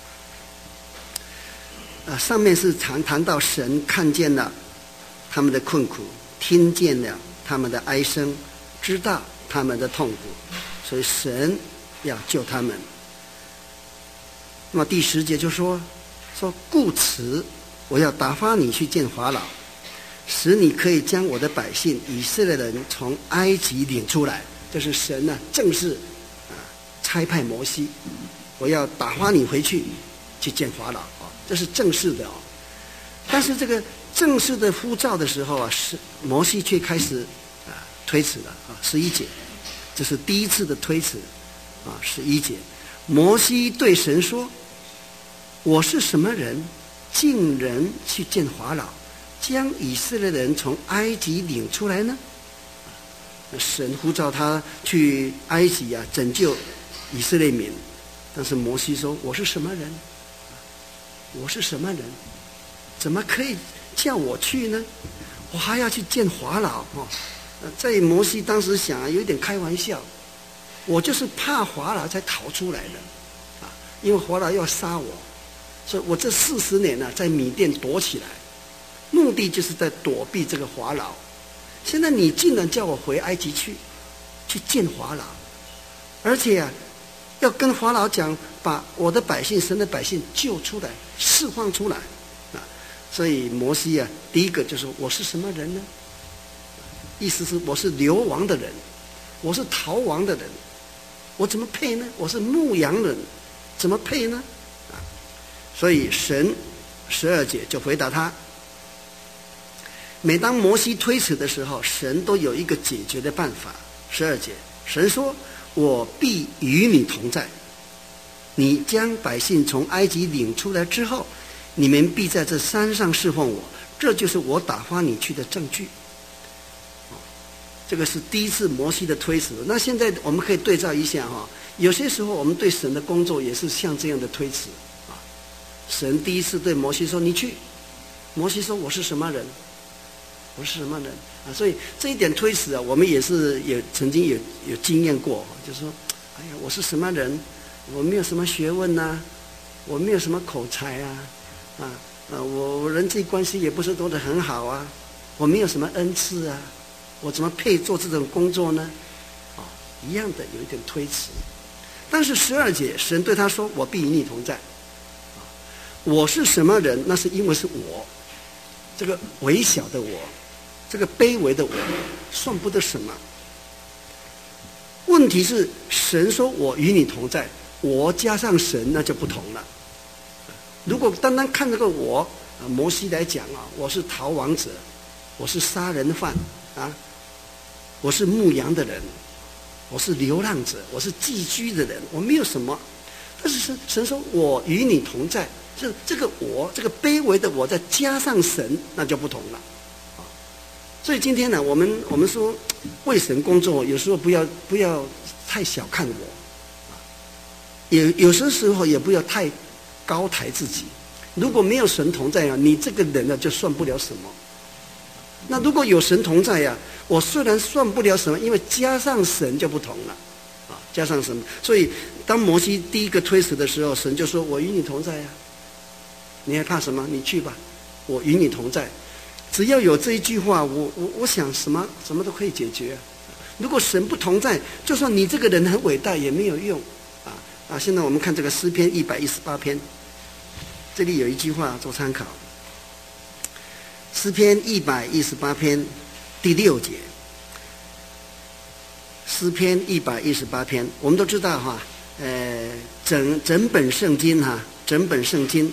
啊，上面是谈谈到神看见了他们的困苦，听见了他们的哀声，知道他们的痛苦，所以神要救他们。那么第十节就说说故此，我要打发你去见法老，使你可以将我的百姓以色列人从埃及领出来。这是神呢、啊、正式啊差派摩西，我要打发你回去去见法老啊，这是正式的哦。但是这个正式的呼召的时候啊，是摩西却开始啊推辞了啊。十一节，这是第一次的推辞啊。十一节，摩西对神说：“我是什么人，竟人去见法老，将以色列人从埃及领出来呢？”神呼召他去埃及啊，拯救以色列民。但是摩西说：“我是什么人？我是什么人？怎么可以叫我去呢？我还要去见法老哦。”在摩西当时想啊，有点开玩笑，我就是怕法老才逃出来的啊，因为法老要杀我，所以我这四十年呢、啊，在米甸躲起来，目的就是在躲避这个法老。现在你竟然叫我回埃及去，去见法老，而且啊，要跟法老讲，把我的百姓，神的百姓救出来，释放出来啊！所以摩西啊，第一个就是我是什么人呢？意思是我是流亡的人，我是逃亡的人，我怎么配呢？我是牧羊人，怎么配呢？啊！所以神十二节就回答他。每当摩西推辞的时候，神都有一个解决的办法。十二节，神说：“我必与你同在。你将百姓从埃及领出来之后，你们必在这山上侍奉我，这就是我打发你去的证据。”这个是第一次摩西的推辞。那现在我们可以对照一下哈，有些时候我们对神的工作也是像这样的推辞啊。神第一次对摩西说：“你去。”摩西说：“我是什么人？我是什么人啊？”所以这一点推辞啊，我们也是也曾经有有经验过，就是说，哎呀，我是什么人？我没有什么学问呐、啊，我没有什么口才啊，啊啊，我我人际关系也不是做得很好啊，我没有什么恩赐啊，我怎么配做这种工作呢？啊，一样的有一点推辞。但是十二节，神对他说：“我必与你同在。”啊，我是什么人？那是因为是我，这个微小的我。这个卑微的我算不得什么。问题是神说我与你同在，我加上神那就不同了。如果单单看这个我啊，摩西来讲啊，我是逃亡者，我是杀人犯啊，我是牧羊的人，我是流浪者，我是寄居的人，我没有什么。但是神神说我与你同在，这这个我这个卑微的我再加上神，那就不同了。所以今天呢，我们我们说为神工作，有时候不要不要太小看我，有有些时候也不要太高抬自己。如果没有神同在啊，你这个人呢就算不了什么。那如果有神同在呀、啊，我虽然算不了什么，因为加上神就不同了，啊，加上神。所以当摩西第一个推辞的时候，神就说：“我与你同在呀、啊，你还怕什么？你去吧，我与你同在。”只要有这一句话，我我我想什么什么都可以解决、啊。如果神不同在，就算你这个人很伟大也没有用，啊啊！现在我们看这个诗篇一百一十八篇，这里有一句话做参考。诗篇一百一十八篇第六节，诗篇一百一十八篇，我们都知道哈，呃，整整本圣经哈，整本圣经。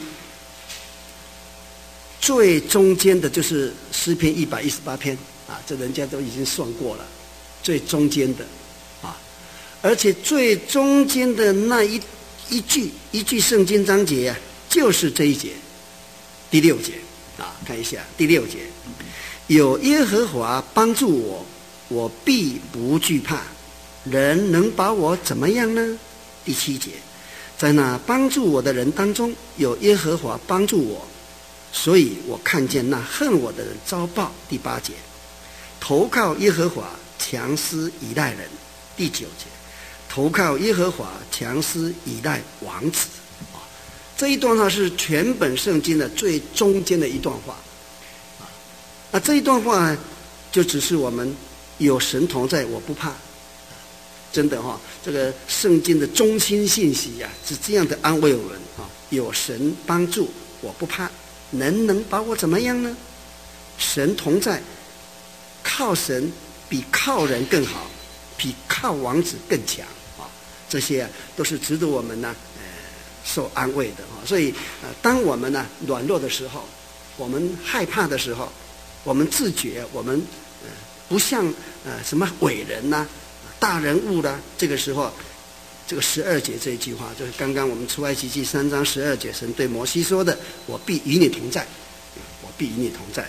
最中间的就是诗篇一百一十八篇啊，这人家都已经算过了，最中间的啊，而且最中间的那一一句一句圣经章节啊，就是这一节第六节啊，看一下第六节，有耶和华帮助我，我必不惧怕，人能把我怎么样呢？第七节，在那帮助我的人当中，有耶和华帮助我。所以我看见那恨我的人遭报。第八节，投靠耶和华，强施倚赖人。第九节， 投靠耶和华，强施倚赖王子。啊，这一段话是全本圣经的最中间的一段话。啊，那这一段话就只是我们有神同在，我不怕。真的哈、哦，这个圣经的中心信息呀、啊，是这样的安慰我们啊，有神帮助，我不怕，人能把我怎么样呢？神同在，靠神比靠人更好，比靠王子更强啊！这些啊都是值得我们呢呃受安慰的啊。所以呃，当我们呢软弱的时候，我们害怕的时候，我们自觉我们呃不像呃什么伟人呐、啊。大人物啦，这个时候，这个十二节这一句话，就是刚刚我们出埃及记三章十二节，神对摩西说的：“我必与你同在，我必与你同在。”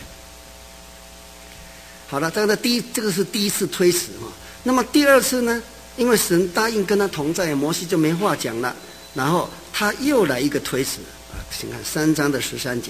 好了，这个第一，这个是第一次推辞哈。那么第二次呢？因为神答应跟他同在，摩西就没话讲了。然后他又来一个推辞啊，请看三章的十三节。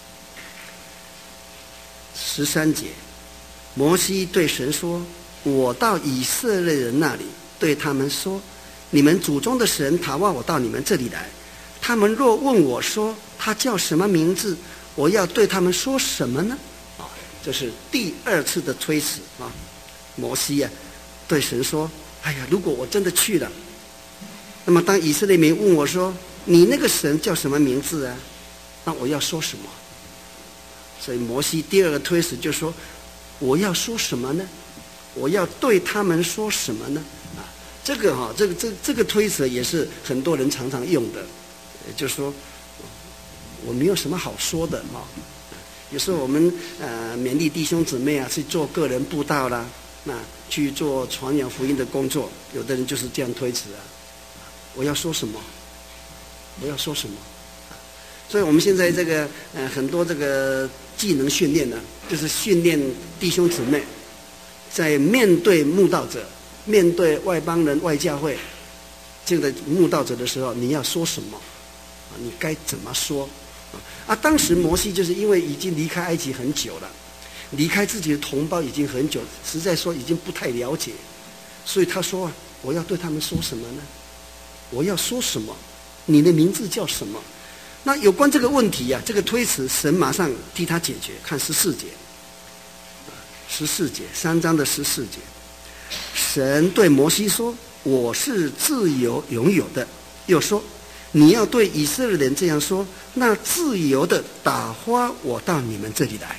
十三节，摩西对神说。我到以色列人那里，对他们说：“你们祖宗的神讨望我到你们这里来。他们若问我说他叫什么名字，我要对他们说什么呢？”啊，这是第二次的推辞啊。摩西呀、啊，对神说：“哎呀，如果我真的去了，那么当以色列民问我说你那个神叫什么名字啊？那我要说什么？”所以摩西第二个推辞就说：“我要说什么呢？我要对他们说什么呢？”啊，这个哈、啊，这个这这个推辞也是很多人常常用的，就是说我没有什么好说的啊。有时候我们呃勉励弟兄姊妹啊去做个人布道啦，那去做传扬福音的工作，有的人就是这样推辞啊。我要说什么？我要说什么？所以我们现在这个呃很多这个技能训练呢、啊，就是训练弟兄姊妹。在面对慕道者、面对外邦人、外教会这个慕道者的时候，你要说什么？啊，你该怎么说？啊，当时摩西就是因为已经离开埃及很久了，离开自己的同胞已经很久，实在说已经不太了解，所以他说啊，我要对他们说什么呢？我要说什么？你的名字叫什么？那有关这个问题啊，这个推辞，神马上替他解决。看十四节。十四节，三章的十四节，神对摩西说：“我是自由拥有的。”又说：“你要对以色列人这样说，那自由的打发我到你们这里来。”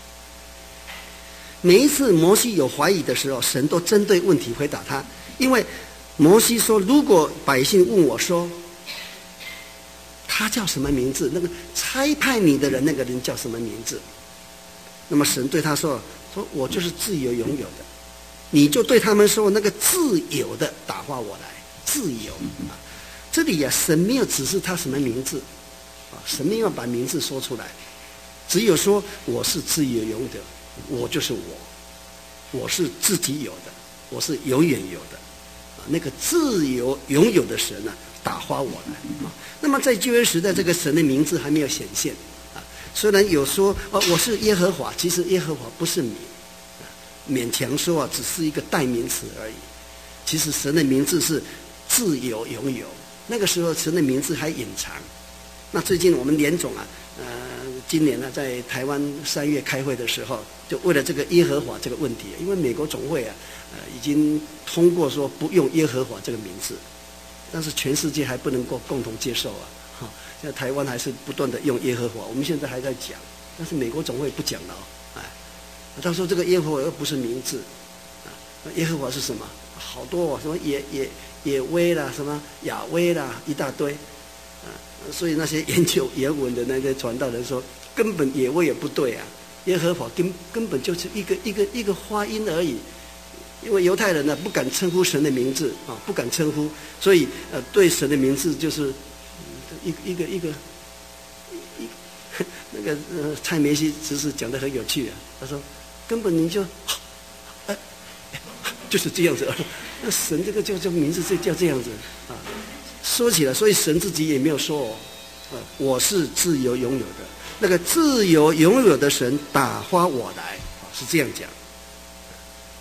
每一次摩西有怀疑的时候，神都针对问题回答他。因为摩西说：“如果百姓问我说他叫什么名字，那个差派你的人，那个人叫什么名字？”那么神对他说。说我就是自由拥有的，你就对他们说那个自由的打发我来，自由啊！这里呀、啊，神没有指示他什么名字啊，神没有把名字说出来，只有说我是自由拥有的，我就是我，我是自己有的，我是永远有的啊！那个自由拥有的神呢、啊，打发我来啊！那么在旧约时代，这个神的名字还没有显现。虽然有说哦，我是耶和华，其实耶和华不是名，勉强说啊，只是一个代名词而已。其实神的名字是自由拥有，那个时候神的名字还隐藏。那最近我们联总啊，呃，今年呢在台湾三月开会的时候，就为了这个耶和华这个问题，因为美国总会啊，呃，已经通过说不用耶和华这个名字，但是全世界还不能够共同接受啊。哈，现在台湾还是不断的用耶和华，我们现在还在讲，但是美国总会不讲了哦，哎，他说这个耶和华又不是名字，啊，耶和华是什么？好多哦，什么野野野威啦，什么亚威啦，一大堆，啊，所以那些研究原文的那些传道人说，根本野威也不对啊，耶和华根根本就是一个一个一个发音而已。因为犹太人呢不敢称呼神的名字啊，不敢称呼，所以呃对神的名字就是一一个一个一那个呃蔡梅西只是讲得很有趣啊，他说根本你就哎就是这样子，那神这个叫叫名字就叫这样子啊，说起来，所以神自己也没有说哦，啊我是自由拥有的，那个自由拥有的神打发我来，是这样讲。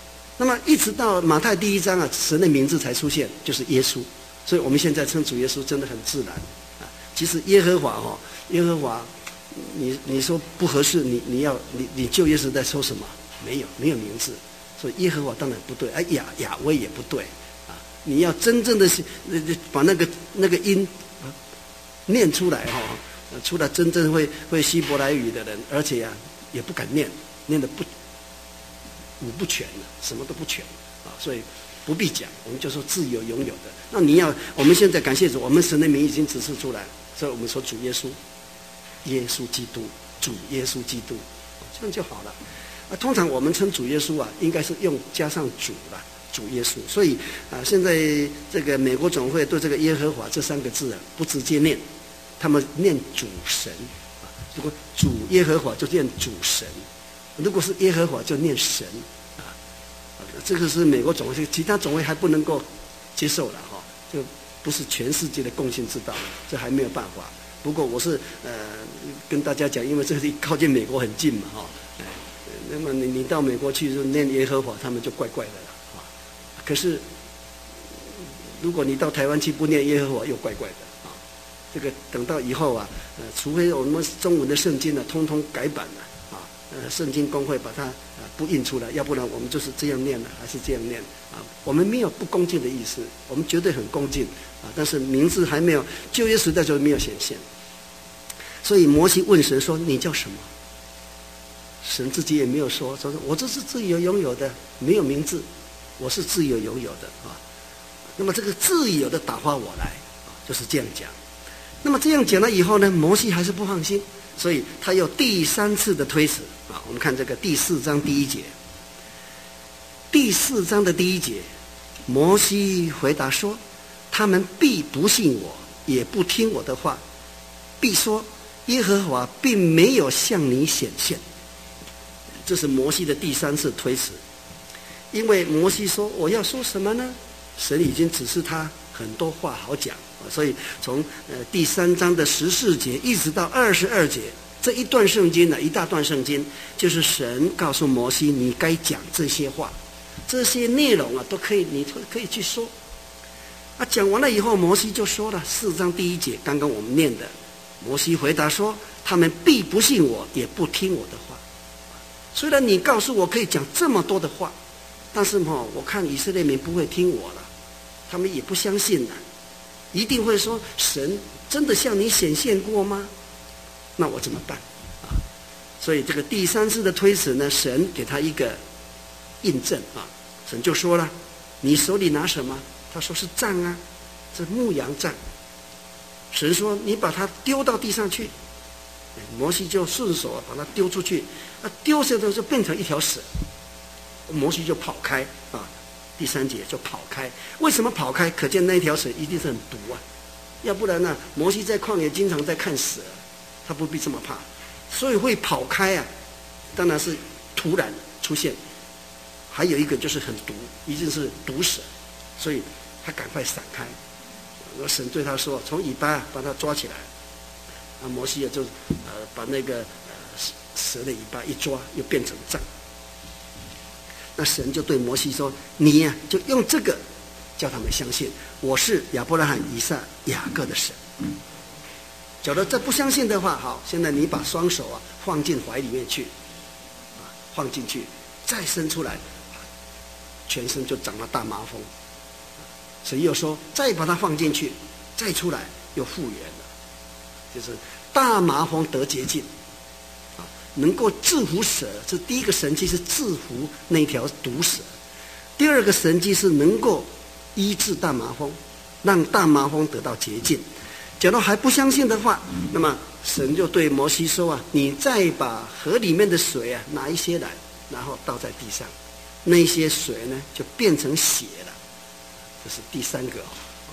那么一直到马太第一章啊，神的名字才出现，就是耶稣。所以我们现在称主耶稣真的很自然啊。其实耶和华哦，耶和华，你你说不合适，你你要你你旧约时代说什么？没有没有名字，所以耶和华当然不对，哎雅雅威也不对啊。你要真正的是把那个那个音念出来哈、哦，除了真正会会希伯来语的人，而且啊也不敢念，念得不五不全了，什么都不全啊，所以不必讲，我们就说自由拥有的。那你要，我们现在感谢主，我们神的名已经指示出来，所以我们说主耶稣，耶稣基督，主耶稣基督，这样就好了。啊，通常我们称主耶稣啊，应该是用加上主了，主耶稣。所以啊，现在这个美国总会对这个耶和华这三个字啊，不直接念，他们念主神啊。如果主耶和华就念主神，如果是耶和华就念神啊。这个是美国总会，其他总会还不能够接受了哈，就不是全世界的共信之道，这还没有办法。不过我是呃跟大家讲，因为这里靠近美国很近嘛哈。那么你你到美国去就念耶和华，他们就怪怪的了啊。可是如果你到台湾去不念耶和华，又怪怪的啊。这个等到以后啊，呃，除非我们中文的圣经呢、啊，通通改版了啊，呃，圣经公会把它啊、呃、不印出来，要不然我们就是这样念了，还是这样念啊。我们没有不恭敬的意思，我们绝对很恭敬啊。但是名字还没有旧约时代就没有显现，所以摩西问神说：“你叫什么？”神自己也没有说，说我这是自由拥有的，没有名字，我是自由拥有的啊。那么这个自由的打发我来啊，就是这样讲。那么这样讲了以后呢，摩西还是不放心，所以他又第三次的推辞啊。我们看这个第四章第一节，第四章的第一节，摩西回答说：“他们必不信我，也不听我的话，必说耶和华并没有向你显现。”这是摩西的第三次推辞，因为摩西说：“我要说什么呢？”神已经指示他很多话好讲，所以从呃第三章的十四节一直到二十二节，这一段圣经呢，一大段圣经，就是神告诉摩西，你该讲这些话，这些内容啊，都可以，你可以去说。啊，讲完了以后，摩西就说了四章第一节，刚刚我们念的，摩西回答说：“他们必不信我，也不听我的话。”虽然你告诉我可以讲这么多的话，但是哈，我看以色列民不会听我了，他们也不相信了，一定会说：“神真的向你显现过吗？”那我怎么办啊？所以这个第三次的推辞呢，神给他一个印证啊，神就说了：“你手里拿什么？”他说：“是杖啊，这牧羊杖。”神说：“你把它丢到地上去。”摩西就顺手把它丢出去，啊，丢下来就变成一条蛇，摩西就跑开啊。第三节就跑开，为什么跑开？可见那条蛇一定是很毒啊，要不然呢，摩西在旷野经常在看蛇，他不必这么怕，所以会跑开啊。当然是突然出现，还有一个就是很毒，一定是毒蛇，所以他赶快闪开。神对他说：“从尾巴把它抓起来。”啊，摩西也就呃把那个呃蛇的尾巴一抓，又变成杖。那神就对摩西说：“你呀、啊，就用这个叫他们相信我是亚伯拉罕、以撒、雅各的神。假如这不相信的话，好，现在你把双手啊放进怀里面去，啊，放进去，再伸出来，全身就长了大麻风。神又说，再把它放进去，再出来又复原了。”就是大麻风得洁净，啊，能够制服蛇。这第一个神迹是制服那条毒蛇，第二个神迹是能够医治大麻风，让大麻风得到洁净。假如还不相信的话，那么神就对摩西说啊：“你再把河里面的水啊拿一些来，然后倒在地上，那些水呢就变成血了。”这是第三个。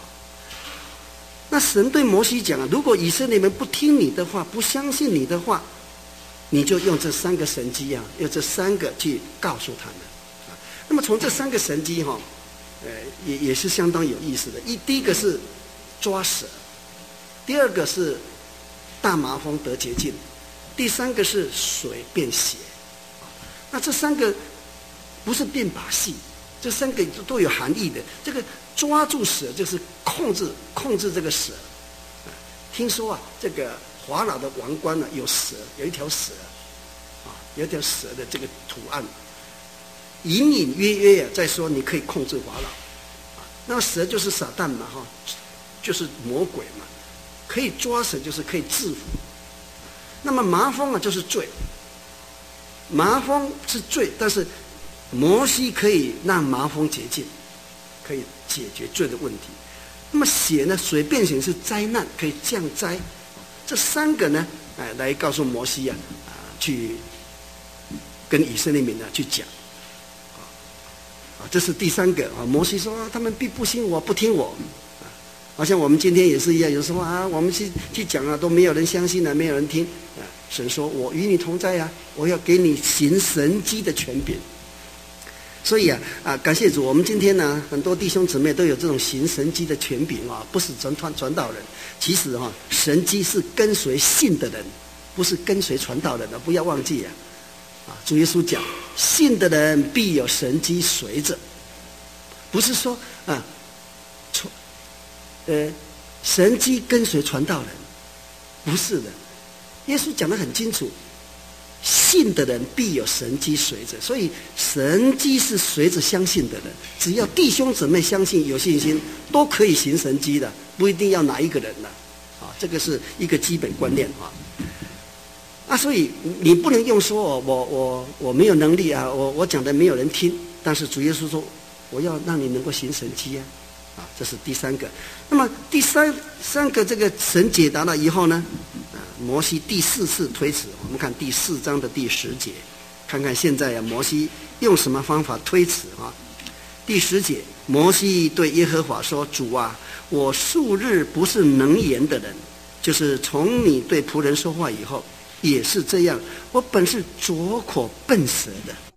那神对摩西讲啊，如果以色列人不听你的话，不相信你的话，你就用这三个神迹啊，用这三个去告诉他们啊。那么从这三个神迹哈、哦，呃，也也是相当有意思的。一第一个是抓蛇，第二个是大麻风得洁净，第三个是水变血。那这三个不是变把戏， 这三个都有含义的。这个抓住蛇就是控制控制这个蛇。听说啊，这个法老的王冠呢、啊、有蛇，有一条蛇，啊，有一条蛇的这个图案，隐隐约约啊在说你可以控制法老。啊，那么蛇就是撒旦嘛，哈，就是魔鬼嘛，可以抓蛇就是可以制服。那么麻风啊就是罪，麻风是罪，但是摩西可以让麻风洁净，可以解决罪的问题。那么血呢？水变形是灾难，可以降灾。这三个呢，哎，来告诉摩西啊，啊，去跟以色列民呢去讲，啊，这是第三个啊。摩西说、啊、他们必不信我，不听我，啊，好像我们今天也是一样，有时候啊，我们去去讲啊，都没有人相信啊，没有人听啊。神说：“我与你同在啊，我要给你行神迹的权柄。”所以啊啊，感谢主，我们今天呢，很多弟兄姊妹都有这种行神迹的权柄啊，不是传传传道人。其实哈、啊，神迹是跟随信的人，不是跟随传道人的，不要忘记啊！啊，主耶稣讲，信的人必有神迹随着，不是说啊，传呃神迹跟随传道人，不是的。耶稣讲得很清楚。信的人必有神迹随着，所以神迹是随着相信的人。只要弟兄姊妹相信、有信心，都可以行神迹的，不一定要哪一个人的。啊，这个是一个基本观念啊。啊，所以你不能用说我我我我没有能力啊，我我讲的没有人听。但是主耶稣说，我要让你能够行神迹啊。啊，这是第三个。那么第三三个这个神解答了以后呢？摩西第四次推辞，我们看第四章的第十节，看看现在啊，摩西用什么方法推辞啊？第十节，摩西对耶和华说：“主啊，我素日不是能言的人，就是从你对仆人说话以后，也是这样。我本是拙口笨舌的。”